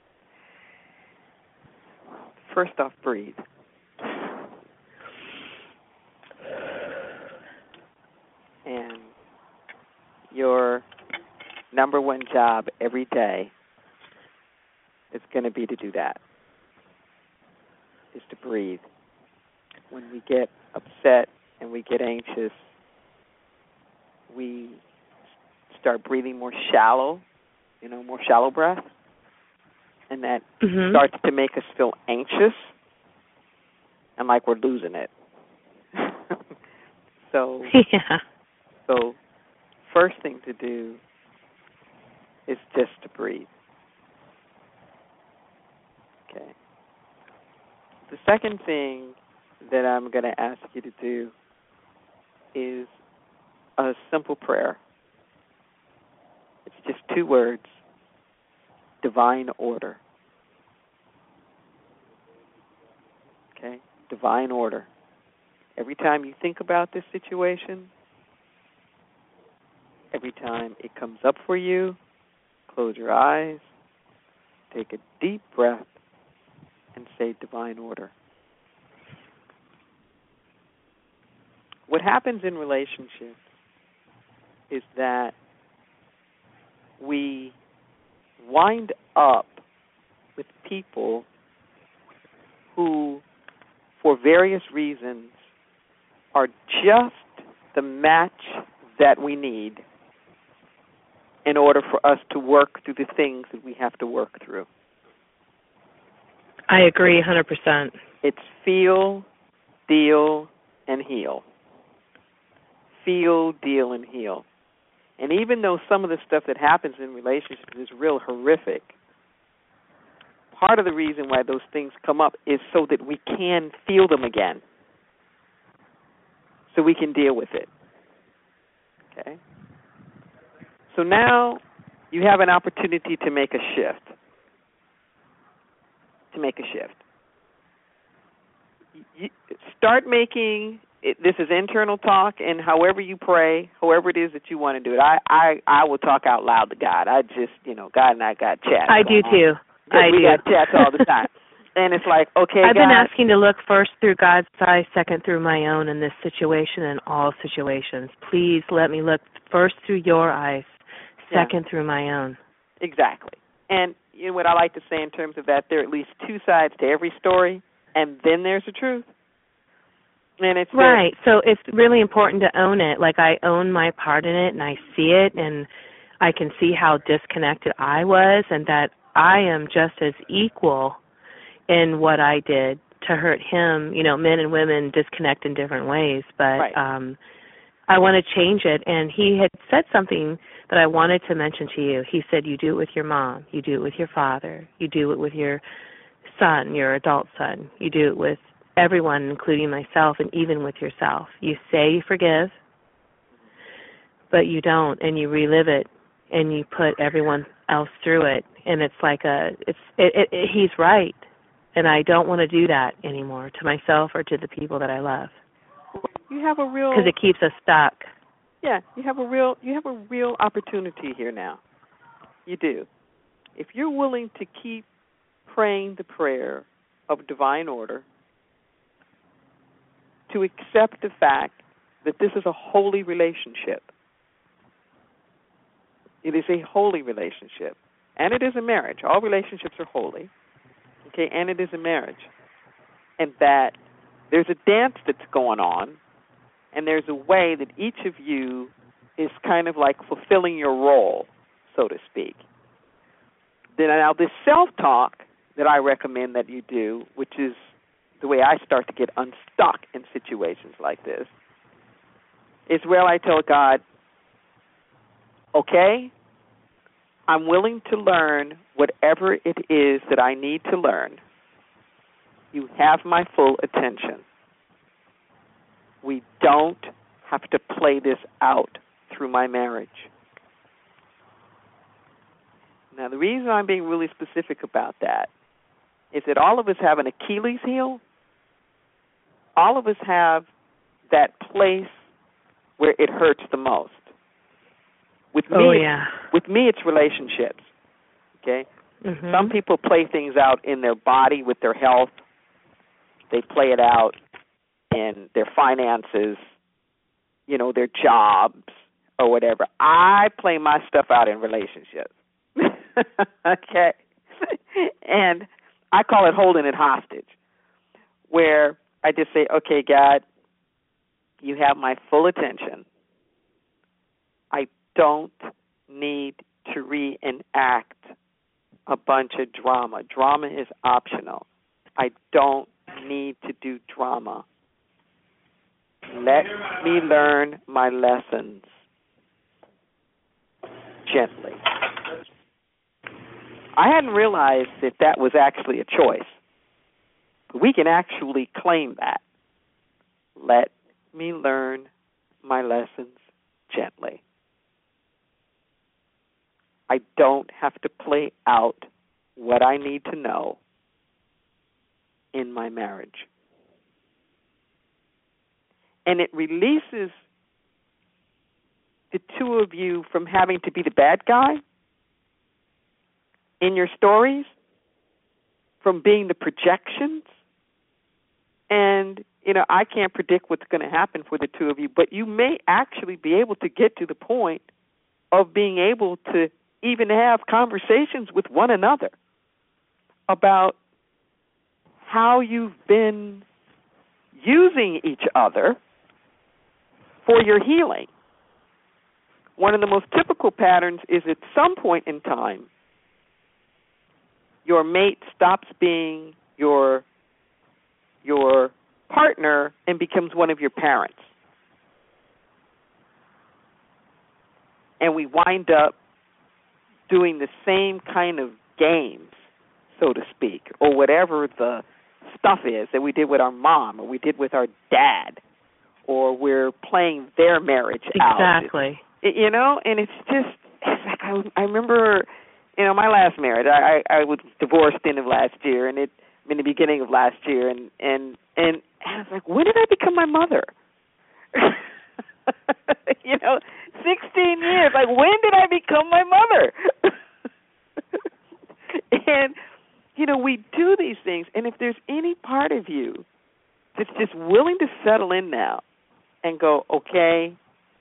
First off, breathe. And your number one job every day is going to be to do that, is to breathe. When we get upset and we get anxious, we start breathing more shallow, you know, more shallow breath, and that mm-hmm. starts to make us feel anxious and like we're losing it. so, yeah. so, first thing to do is just to breathe. Okay. The second thing that I'm going to ask you to do is a simple prayer. It's just two words: divine order. Okay? Divine order. Every time you think about this situation, every time it comes up for you, close your eyes, take a deep breath, and say divine order. What happens in relationships is that we wind up with people who, for various reasons, are just the match that we need in order for us to work through the things that we have to work through. I agree one hundred percent. It's feel, deal, and heal. Feel, deal, and heal. And even though some of the stuff that happens in relationships is real horrific, part of the reason why those things come up is so that we can feel them again, so we can deal with it. Okay? So now you have an opportunity to make a shift. To make a shift. You start making... It, this is internal talk, and however you pray, however it is that you want to do it, I, I, I will talk out loud to God. I just, you know, God and I got chats. I do on. too. I we do. got chats all the time. And it's like, okay, I've God. been asking to look first through God's eyes, second through my own in this situation and all situations. Please let me look first through your eyes, second yeah. through my own. Exactly. And you know what I like to say in terms of that, there are at least two sides to every story, and then there's the truth. And it's right. So it's really important to own it. Like, I own my part in it, and I see it, and I can see how disconnected I was, and that I am just as equal in what I did to hurt him. You know, men and women disconnect in different ways, but right. um, I want to change it. And he had said something that I wanted to mention to you. He said, you do it with your mom, you do it with your father, you do it with your son, your adult son, you do it with everyone, including myself, and even with yourself. You say you forgive, but you don't, and you relive it, and you put everyone else through it. And it's like a, it's, it, it, it, he's right, and I don't want to do that anymore to myself or to the people that I love. You have a real, because it keeps us stuck. Yeah, you have a real, you have a real opportunity here now. You do. If you're willing to keep praying the prayer of divine order, to accept the fact that this is a holy relationship. It is a holy relationship. And it is a marriage. All relationships are holy. Okay, and it is a marriage. And that there's a dance that's going on, and there's a way that each of you is kind of like fulfilling your role, so to speak. Then now this self-talk that I recommend that you do, which is the way I start to get unstuck in situations like this, is where I tell God, okay, I'm willing to learn whatever it is that I need to learn. You have my full attention. We don't have to play this out through my marriage. Now, the reason I'm being really specific about that is that all of us have an Achilles heel. All of us have that place where it hurts the most. With me, oh, yeah. with me, it's relationships. Okay, mm-hmm. Some people play things out in their body with their health. They play it out in their finances, you know, their jobs or whatever. I play my stuff out in relationships. Okay, and I call it holding it hostage, where I just say, okay, God, you have my full attention. I don't need to reenact a bunch of drama. Drama is optional. I don't need to do drama. Let me learn my lessons gently. I hadn't realized that that was actually a choice. We can actually claim that. Let me learn my lessons gently. I don't have to play out what I need to know in my marriage. And it releases the two of you from having to be the bad guy in your stories, from being the projections. And, you know, I can't predict what's going to happen for the two of you, but you may actually be able to get to the point of being able to even have conversations with one another about how you've been using each other for your healing. One of the most typical patterns is at some point in time, your mate stops being your your partner and becomes one of your parents. And we wind up doing the same kind of games, so to speak, or whatever the stuff is that we did with our mom or we did with our dad, or we're playing their marriage out. Exactly. It, you know, and it's just, it's like I, I remember, you know, my last marriage, I, I, I was divorced in of last year, and it in the beginning of last year, and, and, and I was like, when did I become my mother? You know, sixteen years, like, when did I become my mother? And, you know, we do these things, and if there's any part of you that's just willing to settle in now and go, okay,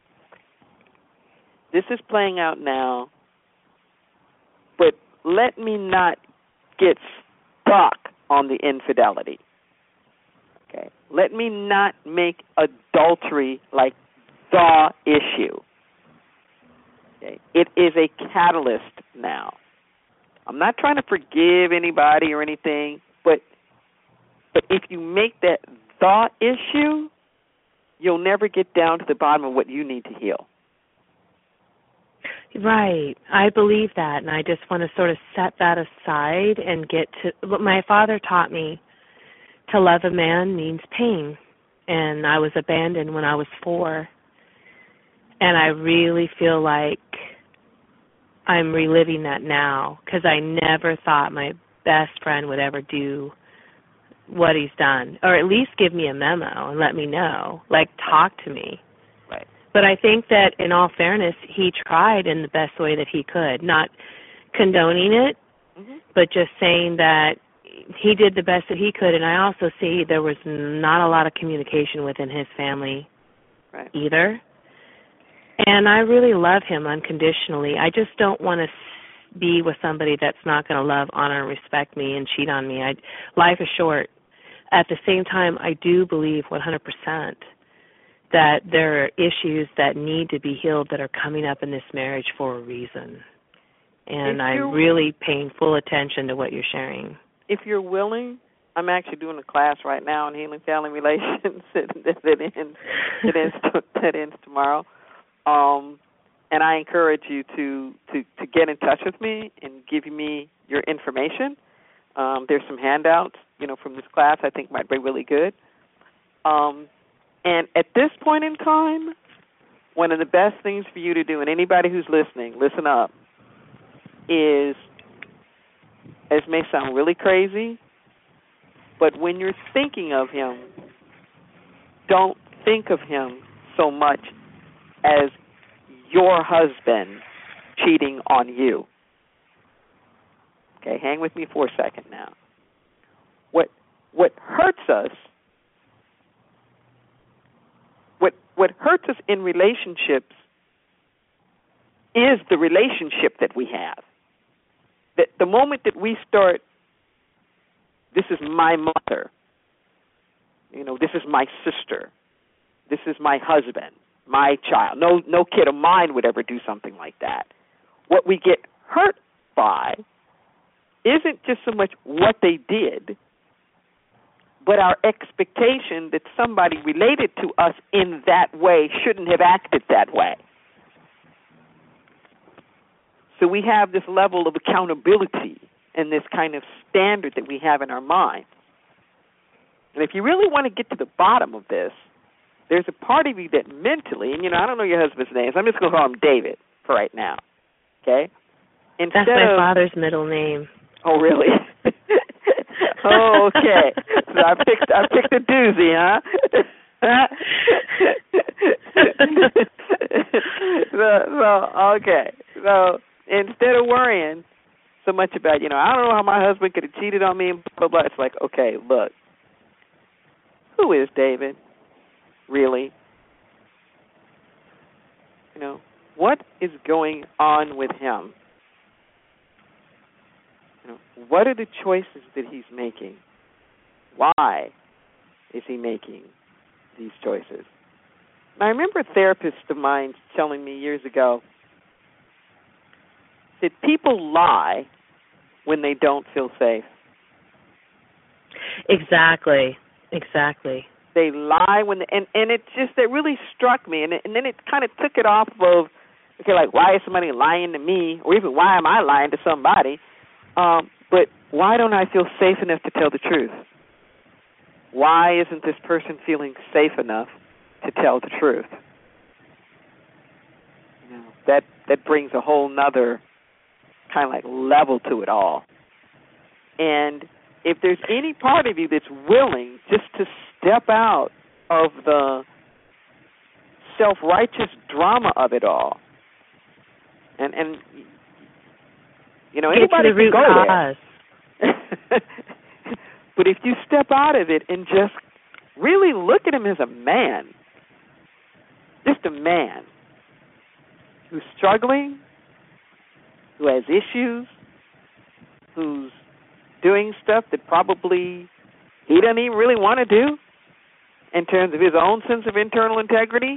this is playing out now, but let me not get stuck on the infidelity. Okay, let me not make adultery like the issue. Okay, it is a catalyst now. I'm not trying to forgive anybody or anything, but but if you make that the issue, you'll never get down to the bottom of what you need to heal. Right. I believe that, and I just want to sort of set that aside and get to what my father taught me. To love a man means pain, and I was abandoned when I was four, and I really feel like I'm reliving that now because I never thought my best friend would ever do what he's done, or at least give me a memo and let me know, like talk to me. Right. But I think that in all fairness, he tried in the best way that he could, not condoning it, mm-hmm. but just saying that he did the best that he could. And I also see there was not a lot of communication within his family right. either. And I really love him unconditionally. I just don't want to be with somebody that's not going to love, honor, and respect me and cheat on me. I, life is short. At the same time, I do believe one hundred percent that there are issues that need to be healed that are coming up in this marriage for a reason. And I'm really paying full attention to what you're sharing. If you're willing I'm actually doing a class right now on healing family relations that, that ends that ends that ends tomorrow. Um, and I encourage you to, to, to get in touch with me and give me your information. Um, there's some handouts, you know, from this class I think might be really good. Um, and at this point in time, one of the best things for you to do, and anybody who's listening, listen up, is, it may sound really crazy, but when you're thinking of him, don't think of him so much as your husband cheating on you. Okay, hang with me for a second now. What what hurts us, what what hurts us in relationships is the relationship that we have. That the moment that we start, this is my mother, you know, this is my sister, this is my husband, my child. No, no kid of mine would ever do something like that. What we get hurt by isn't just so much what they did, but our expectation that somebody related to us in that way shouldn't have acted that way. So we have this level of accountability and this kind of standard that we have in our mind. And if you really want to get to the bottom of this, there's a part of you that mentally, and you know, I don't know your husband's name, so I'm just going to call him David for right now, okay? Instead That's my of, father's middle name. Oh, really? Oh, okay. So I picked I picked a doozy, huh? so, so okay. So instead of worrying so much about, you know, I don't know how my husband could have cheated on me and blah, blah, blah, it's like, okay, look, who is David? Really? You know, what is going on with him? You know, what are the choices that he's making? Why is he making these choices? And I remember a therapist of mine telling me years ago that people lie when they don't feel safe. Exactly, exactly. They lie when, they, and and it just that really struck me, and it, and then it kind of took it off of, okay, like why is somebody lying to me, or even why am I lying to somebody? Um, but why don't I feel safe enough to tell the truth? Why isn't this person feeling safe enough to tell the truth? You know, that that brings a whole nother kind of like level to it all. And if there's any part of you that's willing just to step out of the self-righteous drama of it all, and and you know, anybody Get to the root can go cause. there. But if you step out of it and just really look at him as a man, just a man who's struggling, who has issues, who's doing stuff that probably he doesn't even really want to do in terms of his own sense of internal integrity,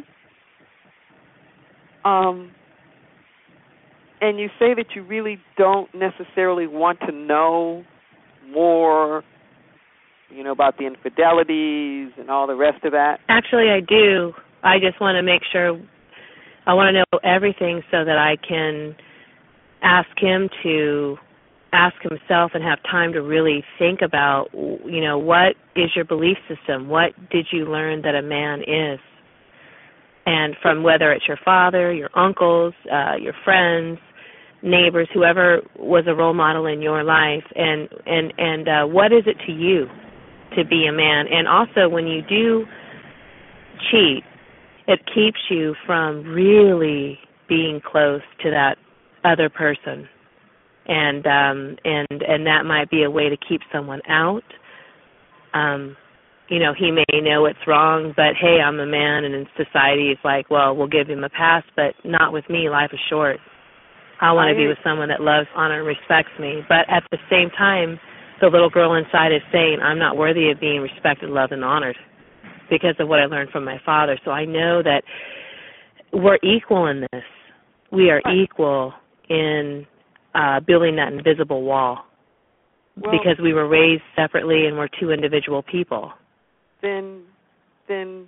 um, and you say that you really don't necessarily want to know more, you know, about the infidelities and all the rest of that? Actually, I do. I just want to make sure, I want to know everything so that I can ask him to ask himself and have time to really think about, you know, what is your belief system? What did you learn that a man is? And from whether it's your father, your uncles, uh, your friends, neighbors, whoever was a role model in your life, and and and uh, what is it to you to be a man? And also, when you do cheat, it keeps you from really being close to that other person, and um, and and that might be a way to keep someone out. Um, you know, he may know it's wrong, but hey, I'm a man, and in society, it's like, well, we'll give him a pass, but not with me. Life is short. I want to be with someone that loves, honors, and respects me. But at the same time, the little girl inside is saying, I'm not worthy of being respected, loved, and honored because of what I learned from my father. So I know that we're equal in this. We are equal in uh, building that invisible wall. well, because we were raised separately and we're two individual people. Then, then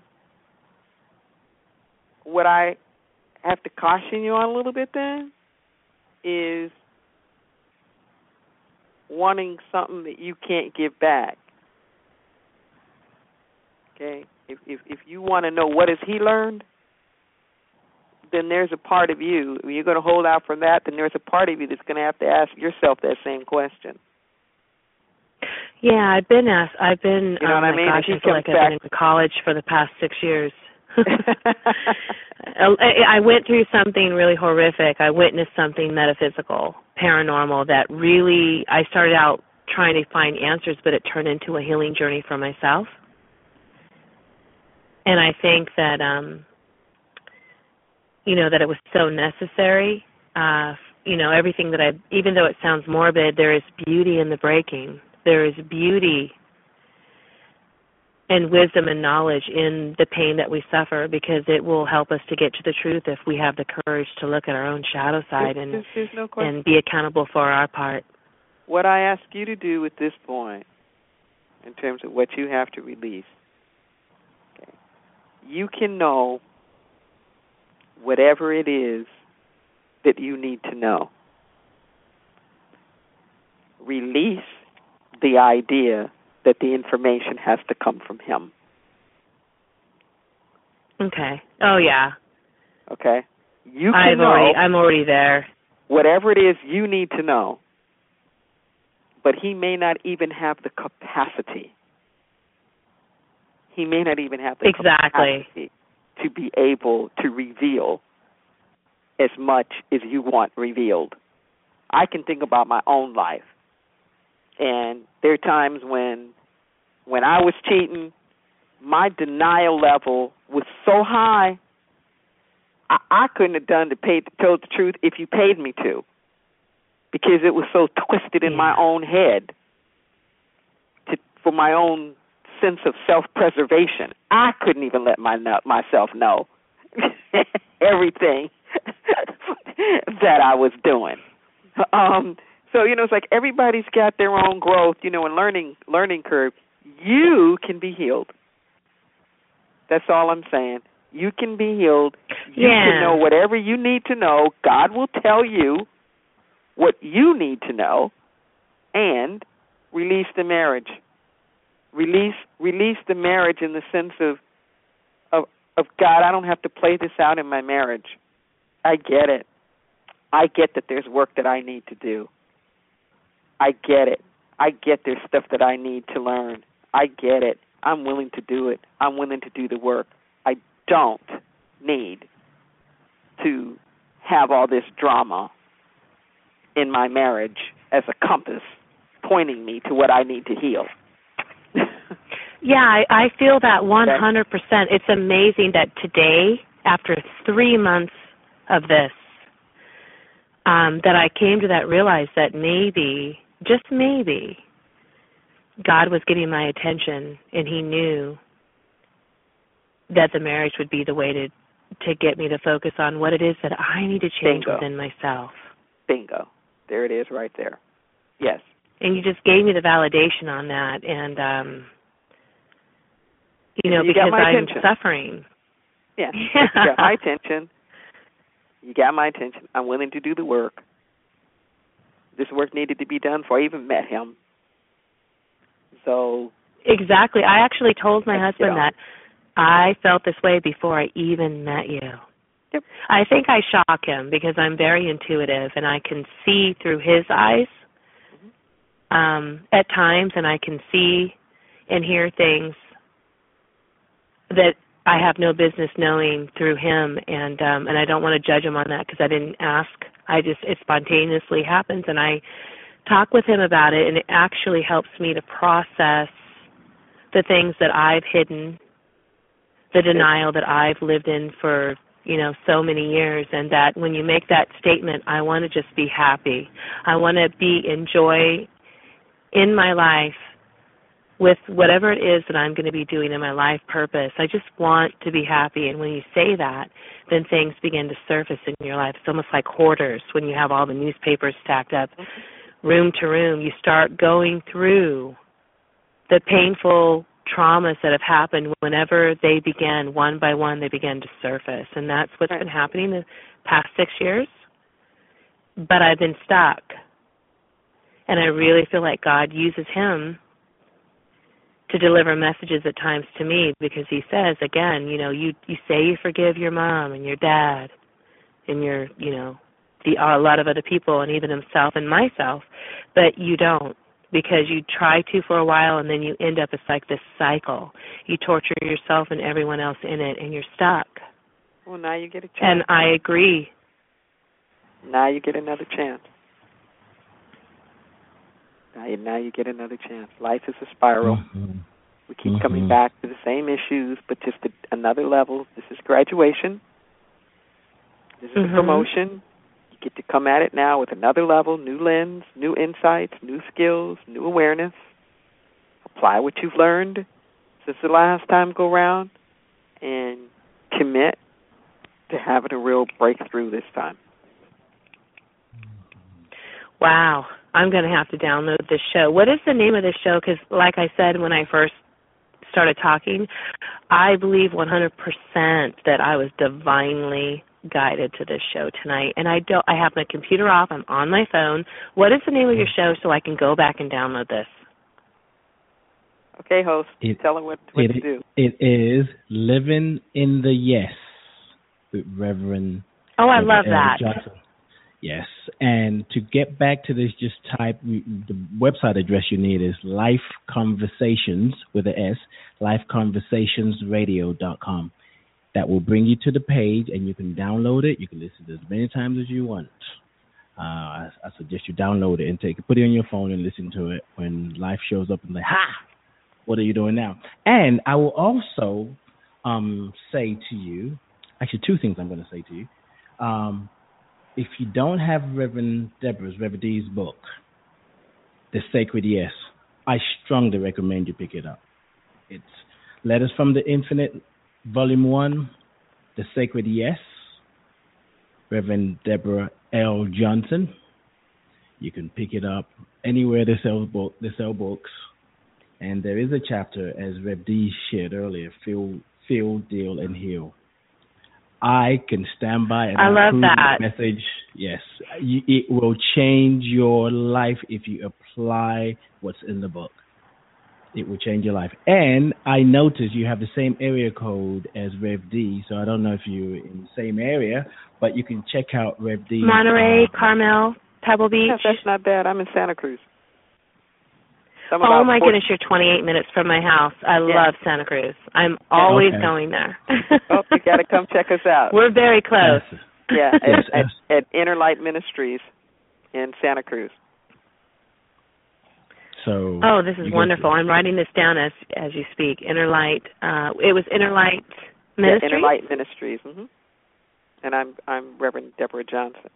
what I have to caution you on a little bit then is wanting something that you can't give back. Okay? If if if you want to know what has he learned, then there's a part of you, if you're going to hold out for that, then there's a part of you that's going to have to ask yourself that same question. Yeah, I've been asked, I've been, you know oh what my I mean? gosh, I feel like back, I've been in college for the past six years. I went through something really horrific. I witnessed something metaphysical, paranormal, that really, I started out trying to find answers, but it turned into a healing journey for myself. And I think that, um, you know, that it was so necessary. Uh, you know, everything that I, even though it sounds morbid, there is beauty in the breaking. There is beauty and wisdom and knowledge in the pain that we suffer, because it will help us to get to the truth if we have the courage to look at our own shadow side and, there's, there's no question. and be accountable for our part. What I ask you to do at this point, in terms of what you have to release, okay, you can know whatever it is that you need to know. Release the idea that the information has to come from him. Okay. Oh, yeah. Okay? You can I've know already, I'm already there. Whatever it is you need to know, but he may not even have the capacity. He may not even have the exactly. capacity to be able to reveal as much as you want revealed. I can think about my own life. And there are times when when I was cheating, my denial level was so high, I, I couldn't have done to pay, told the truth if you paid me to, because it was so twisted in yeah. my own head to, for my own sense of self-preservation. I couldn't even let my myself know everything that I was doing. Um, so, you know, it's like everybody's got their own growth, you know, and learning learning curve. You can be healed. That's all I'm saying. You can be healed. You yeah. can know whatever you need to know. God will tell you what you need to know, and release the marriage. Release release the marriage in the sense of, of, of God, I don't have to play this out in my marriage. I get it. I get that there's work that I need to do. I get it. I get there's stuff that I need to learn. I get it. I'm willing to do it. I'm willing to do the work. I don't need to have all this drama in my marriage as a compass pointing me to what I need to heal. Yeah, I, I feel that one hundred percent. It's amazing that today, after three months of this, um, that I came to that, realize that maybe, just maybe, God was getting my attention, and he knew that the marriage would be the way to to get me to focus on what it is that I need to change Bingo. within myself. Bingo. There it is right there. Yes. And you just gave me the validation on that, and, um, you know, you because got my I'm attention. suffering. Yeah. You got my attention. You got my attention. I'm willing to do the work. This work needed to be done before I even met him. So exactly. I actually told my husband you know. that I felt this way before I even met you. Yep. I think I shock him because I'm very intuitive, and I can see through his eyes mm-hmm. um, at times, and I can see and hear things that I have no business knowing through him, and um, and I don't want to judge him on that because I didn't ask. I just, it spontaneously happens, and I talk with him about it, and it actually helps me to process the things that I've hidden, the denial that I've lived in for, you know, so many years, and that when you make that statement, I want to just be happy. I want to be in joy in my life with whatever it is that I'm going to be doing in my life purpose. I just want to be happy, and when you say that, then things begin to surface in your life. It's almost like hoarders when you have all the newspapers stacked up. room to room. You start going through the painful traumas that have happened. Whenever they begin, one by one, they begin to surface. And that's what's been happening the past six years. But I've been stuck. And I really feel like God uses him to deliver messages at times to me, because he says, again, you know, you, you say you forgive your mom and your dad and your, you know, the, a lot of other people and even himself and myself, but you don't, because you try to for a while and then you end up, it's like this cycle. You torture yourself and everyone else in it, and you're stuck. Well, now you get a chance. And I agree. Now you get another chance. Now you, now you get another chance. Life is a spiral. Mm-hmm. We keep mm-hmm. coming back to the same issues, but just at another level. This is graduation. This is mm-hmm. a promotion. You get to come at it now with another level, new lens, new insights, new skills, new awareness. Apply what you've learned since the last time go round, and commit to having a real breakthrough this time. Wow. I'm going to have to download this show. What is the name of this show? Because like I said when I first started talking, I believe one hundred percent that I was divinely guided to this show tonight. And I don't. I have my computer off. I'm on my phone. What is the name of your show so I can go back and download this? Okay, host. It, tell them what, what it, to do. It is Living in the Yes with Reverend Oh, I Reverend love L. that. Johnson. Yes, and to get back to this, just type the website address you need is Life Conversations with an S, life conversations radio dot com. That will bring you to the page, and you can download it. You can listen to it as many times as you want. Uh, I, I suggest you download it and take it, put it on your phone and listen to it when life shows up and like, ha, what are you doing now? And I will also um, say to you, actually two things I'm going to say to you. Um, If you don't have Reverend Deborah's, Reverend D's book, The Sacred Yes, I strongly recommend you pick it up. It's Letters from the Infinite, Volume one, The Sacred Yes, Reverend Deborah L. Johnson. You can pick it up anywhere they sell, book, they sell books. And there is a chapter, as Rev D shared earlier, Feel, Feel, Deal, and Heal. I can stand by and I love that message. Yes, you, it will change your life if you apply what's in the book. It will change your life. And I noticed you have the same area code as Rev D, so I don't know if you're in the same area, but you can check out Rev D. Monterey, uh, Carmel, Pebble Beach. Yeah, that's not bad. I'm in Santa Cruz. I'm oh, my four- goodness, you're twenty-eight minutes from my house. I yeah. love Santa Cruz. I'm always okay. going there. Oh, you got to come check us out. We're very close. Yes. Yeah, at, at, at Inner Light Ministries in Santa Cruz. So. Oh, this is wonderful. I'm writing this down as as you speak. Inner Light. Uh, it was Inner Light Ministries. Yeah, Inner Light Ministries. Mm-hmm. And I'm I'm Reverend Deborah Johnson.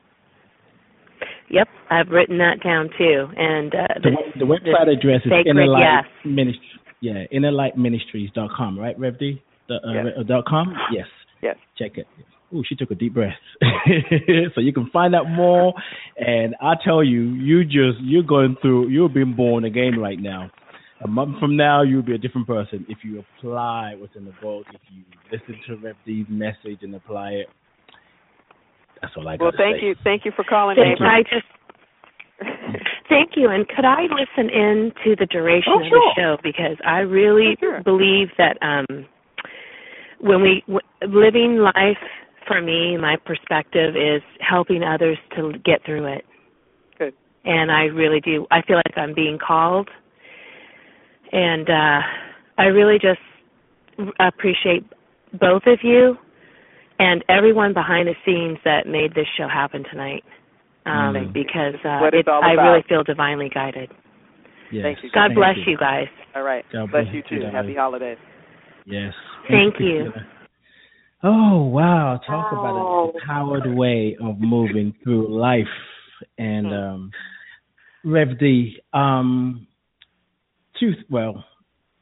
Yep, I've written that down too. And uh, the, this, the website address is sacred, Inner Light yes. Ministry. Yeah, inner light ministries dot com, right, Rev D? The, uh, yes. re- dot com? Yes. Yes. Check it. Ooh, she took a deep breath. So you can find out more. And I tell you, you just you're going through. You're being born again right now. A month from now, you'll be a different person if you apply what's in the book. If you listen to Rev D's message and apply it. That's all I got well, to thank say. you, thank you for calling, thank neighbor. I just thank you. And could I listen in to the duration oh, of sure. the show, because I really sure. believe that um, when we w- living life for me, my perspective is helping others to get through it. Good. And I really do. I feel like I'm being called, and uh, I really just appreciate both of you and everyone behind the scenes that made this show happen tonight, um, mm. because uh, what it, all I about. really feel divinely guided. Yes. Thank you. God Thank bless you. you guys. All right. God bless, bless you too. you, Happy holidays. Yes. Thank, Thank you. Oh, wow. Talk oh. about an empowered way of moving through life. And um, Rev D, um, two, well,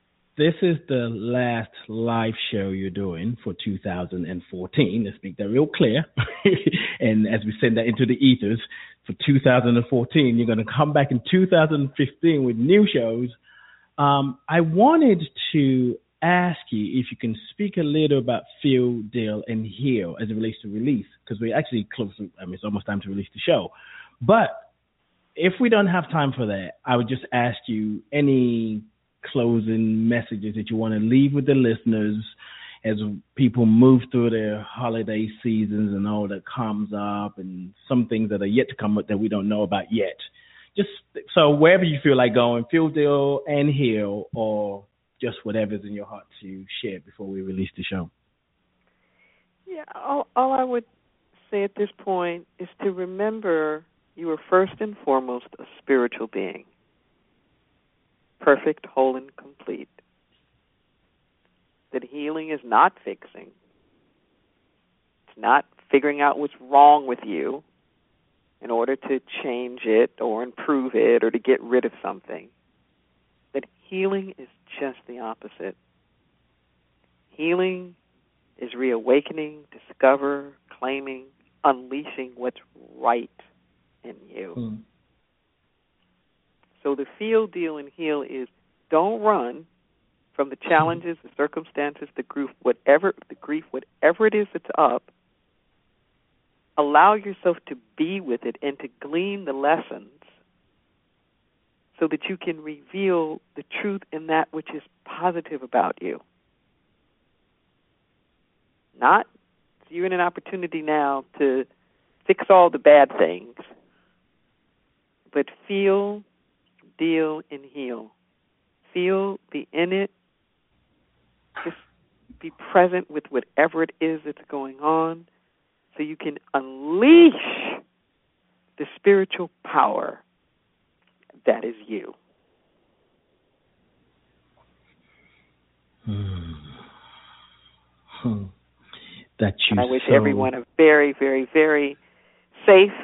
this is the last live show you're doing for two thousand fourteen, let's make that real clear. And as we send that into the ethers for two thousand fourteen, you're going to come back in two thousand fifteen with new shows. Um, I wanted to ask you if you can speak a little about Feel, Deal, and Heal as it relates to release, because we're actually close to, I mean, it's almost time to release the show. But if we don't have time for that, I would just ask you any closing messages that you want to leave with the listeners as people move through their holiday seasons and all that comes up, and some things that are yet to come up that we don't know about yet. Just so wherever you feel like going, Feel, Deal, and Heal, or just whatever's in your heart to share before we release the show. Yeah, all, all I would say at this point is to remember you are first and foremost a spiritual being, perfect, whole, and complete. That healing is not fixing. It's not figuring out what's wrong with you in order to change it or improve it or to get rid of something. That healing is just the opposite. Healing is reawakening, discover, claiming, unleashing what's right in you. Mm. So the Feel, Deal, and Heal is don't run from the challenges, the circumstances, the grief, whatever the grief, whatever it is that's up. Allow yourself to be with it and to glean the lessons so that you can reveal the truth in that which is positive about you. Not you're in an opportunity now to fix all the bad things, but feel, deal, and heal. Feel, be in it, just be present with whatever it is that's going on so you can unleash the spiritual power that is you. Hmm. Hmm. That you and I wish so... everyone a very, very, very safe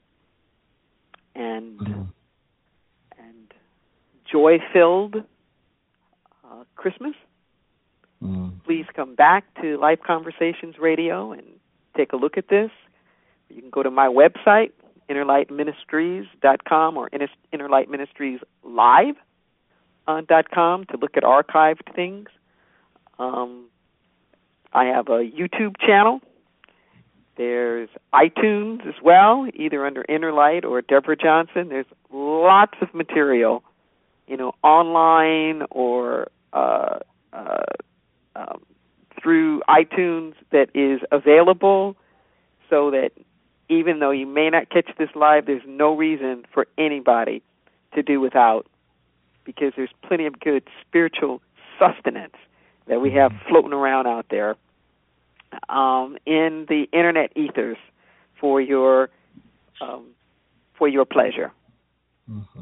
and mm. and joy-filled uh, Christmas. Mm. Please come back to Life Conversations Radio and take a look at this. You can go to my website, inner light ministries dot com or inner light ministries live dot com to look at archived things. Um, I have a YouTube channel. There's iTunes as well, either under Inner Light or Deborah Johnson. There's lots of material, you know, online or uh, uh, um, through iTunes that is available, so that even though you may not catch this live, there's no reason for anybody to do without, because there's plenty of good spiritual sustenance that we have floating around out there um, in the internet ethers for your um, for your pleasure. Mm-hmm.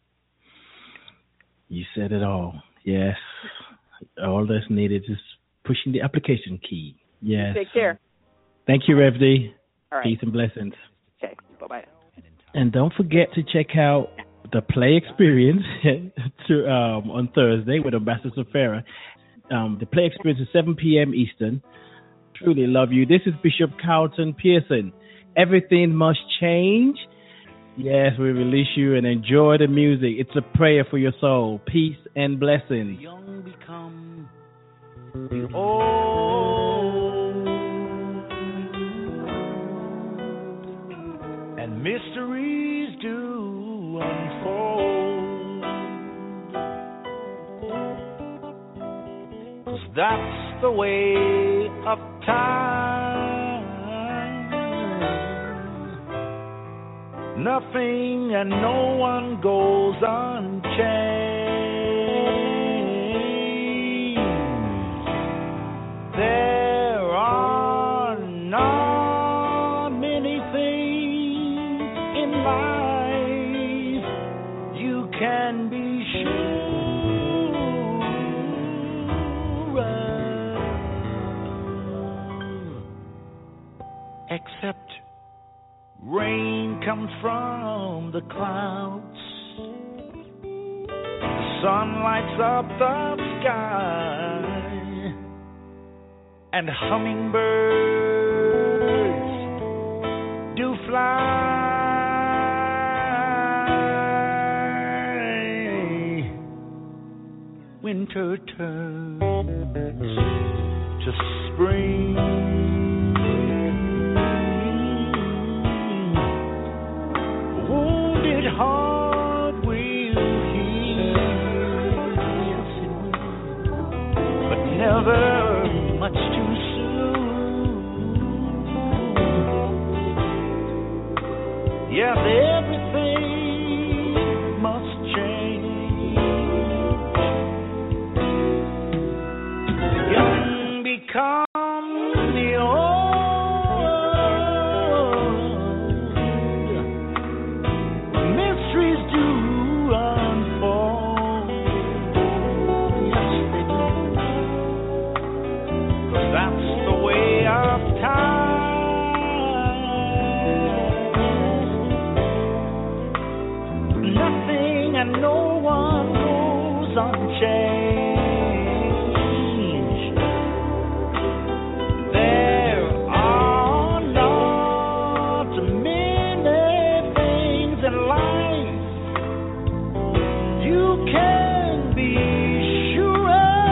You said it all. Yes. All that's needed is pushing the application key. Yes. Take care. Thank you, Rev D. All right. Peace and blessings. Okay. Bye-bye. And don't forget to check out the Play Experience to, um, on Thursday with Ambassador Safara. Um, the Play Experience is seven p.m. Eastern. Truly love you. This is Bishop Carlton Pearson. Everything must change. Yes, we release you and enjoy the music. It's a prayer for your soul. Peace and blessings. The young become the old, and mysteries do unfold, 'cause that's the way of time. Nothing and no one goes unchanged. There are not many things in life you can be sure of, except rain comes from the clouds, the sun lights up the sky, and hummingbirds do fly. Winter turns to spring. Wounded heart will heal, yes it will, but never much too soon. Yes, everything must change. Young become the old. Mysteries do unfold. Yes, they do. 'Cause that's the way of time. Nothing and no one goes unchanged. There are not many things in life you can be sure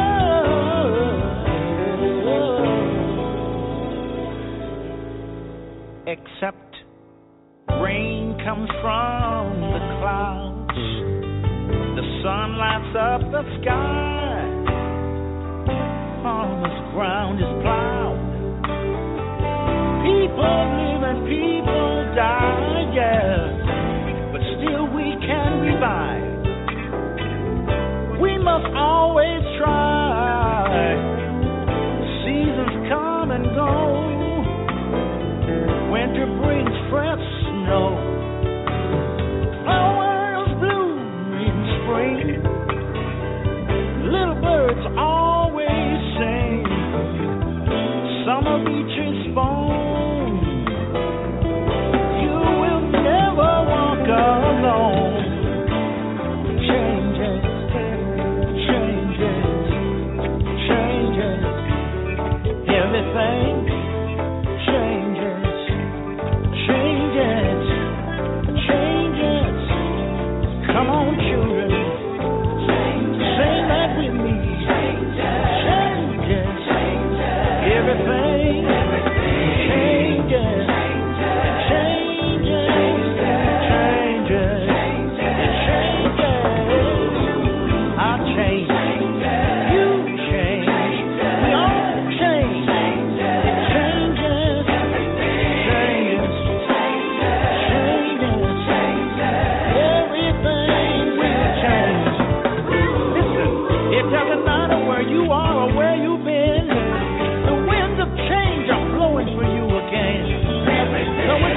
of, except rain comes from the clouds, the sun lights up the sky, farmer's ground is plowed, people live and people die, yeah, but still we can revive. We must always try. Seasons come and go. Winter brings fresh snow. Flowers bloom in spring. Little birds always sing. Summer beaches foam. You will never walk alone. Changes, changes, changes. Everything changes, changes, changes. Come on, children. Say that with me. Changes, everything changes, changes, changes, changes. I change, you change, we all change. Changes, changes, changes, everything will change. Listen, it doesn't matter where you are or where you've been. The winds of change are blowing for you again. So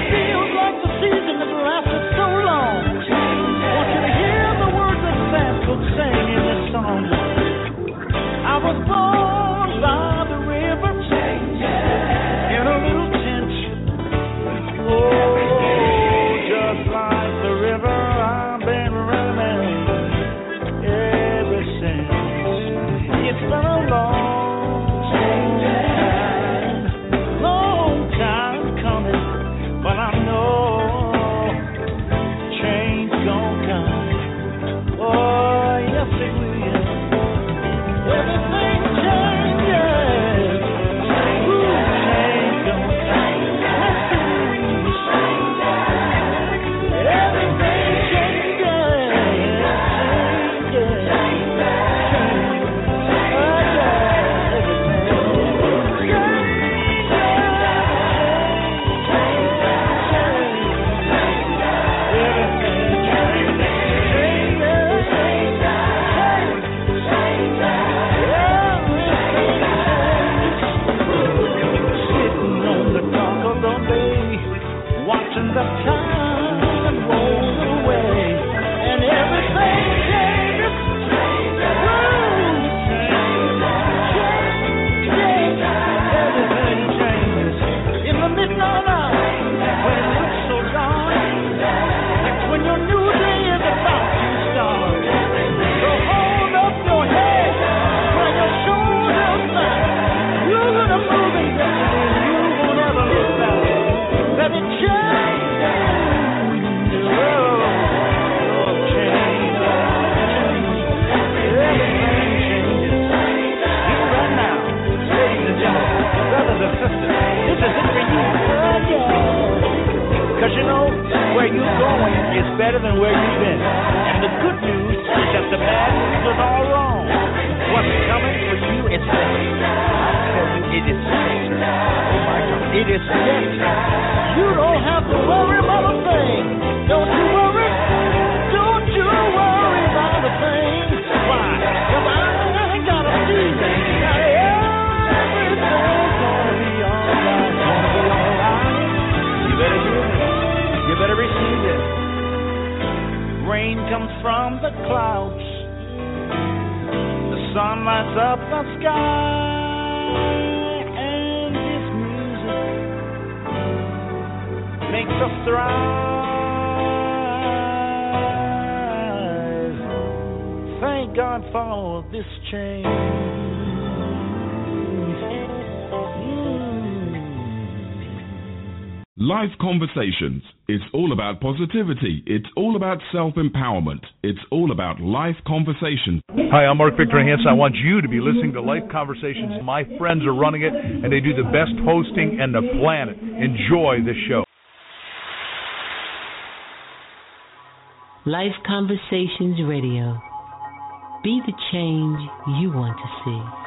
it's better than where you've been. And the good news is that the bad news is all wrong. What's coming for you is better. I tell you, it is better. Oh my God, it is better. You don't have to worry about a thing. Don't you worry. Don't you worry about a thing. Why? Because I got a feeling that everything's gonna be alright. Gonna be alright. You better hear me. You better receive it. Rain comes from the clouds. The sun lights up the sky. And this music makes us thrive. Thank God for this change. Life Conversations. It's all about positivity. It's all about self-empowerment. It's all about Life Conversations. Hi, I'm Mark Victor Hansen. I want you to be listening to Life Conversations. My friends are running it, and they do the best hosting on the planet. Enjoy the show. Life Conversations Radio. Be the change you want to see.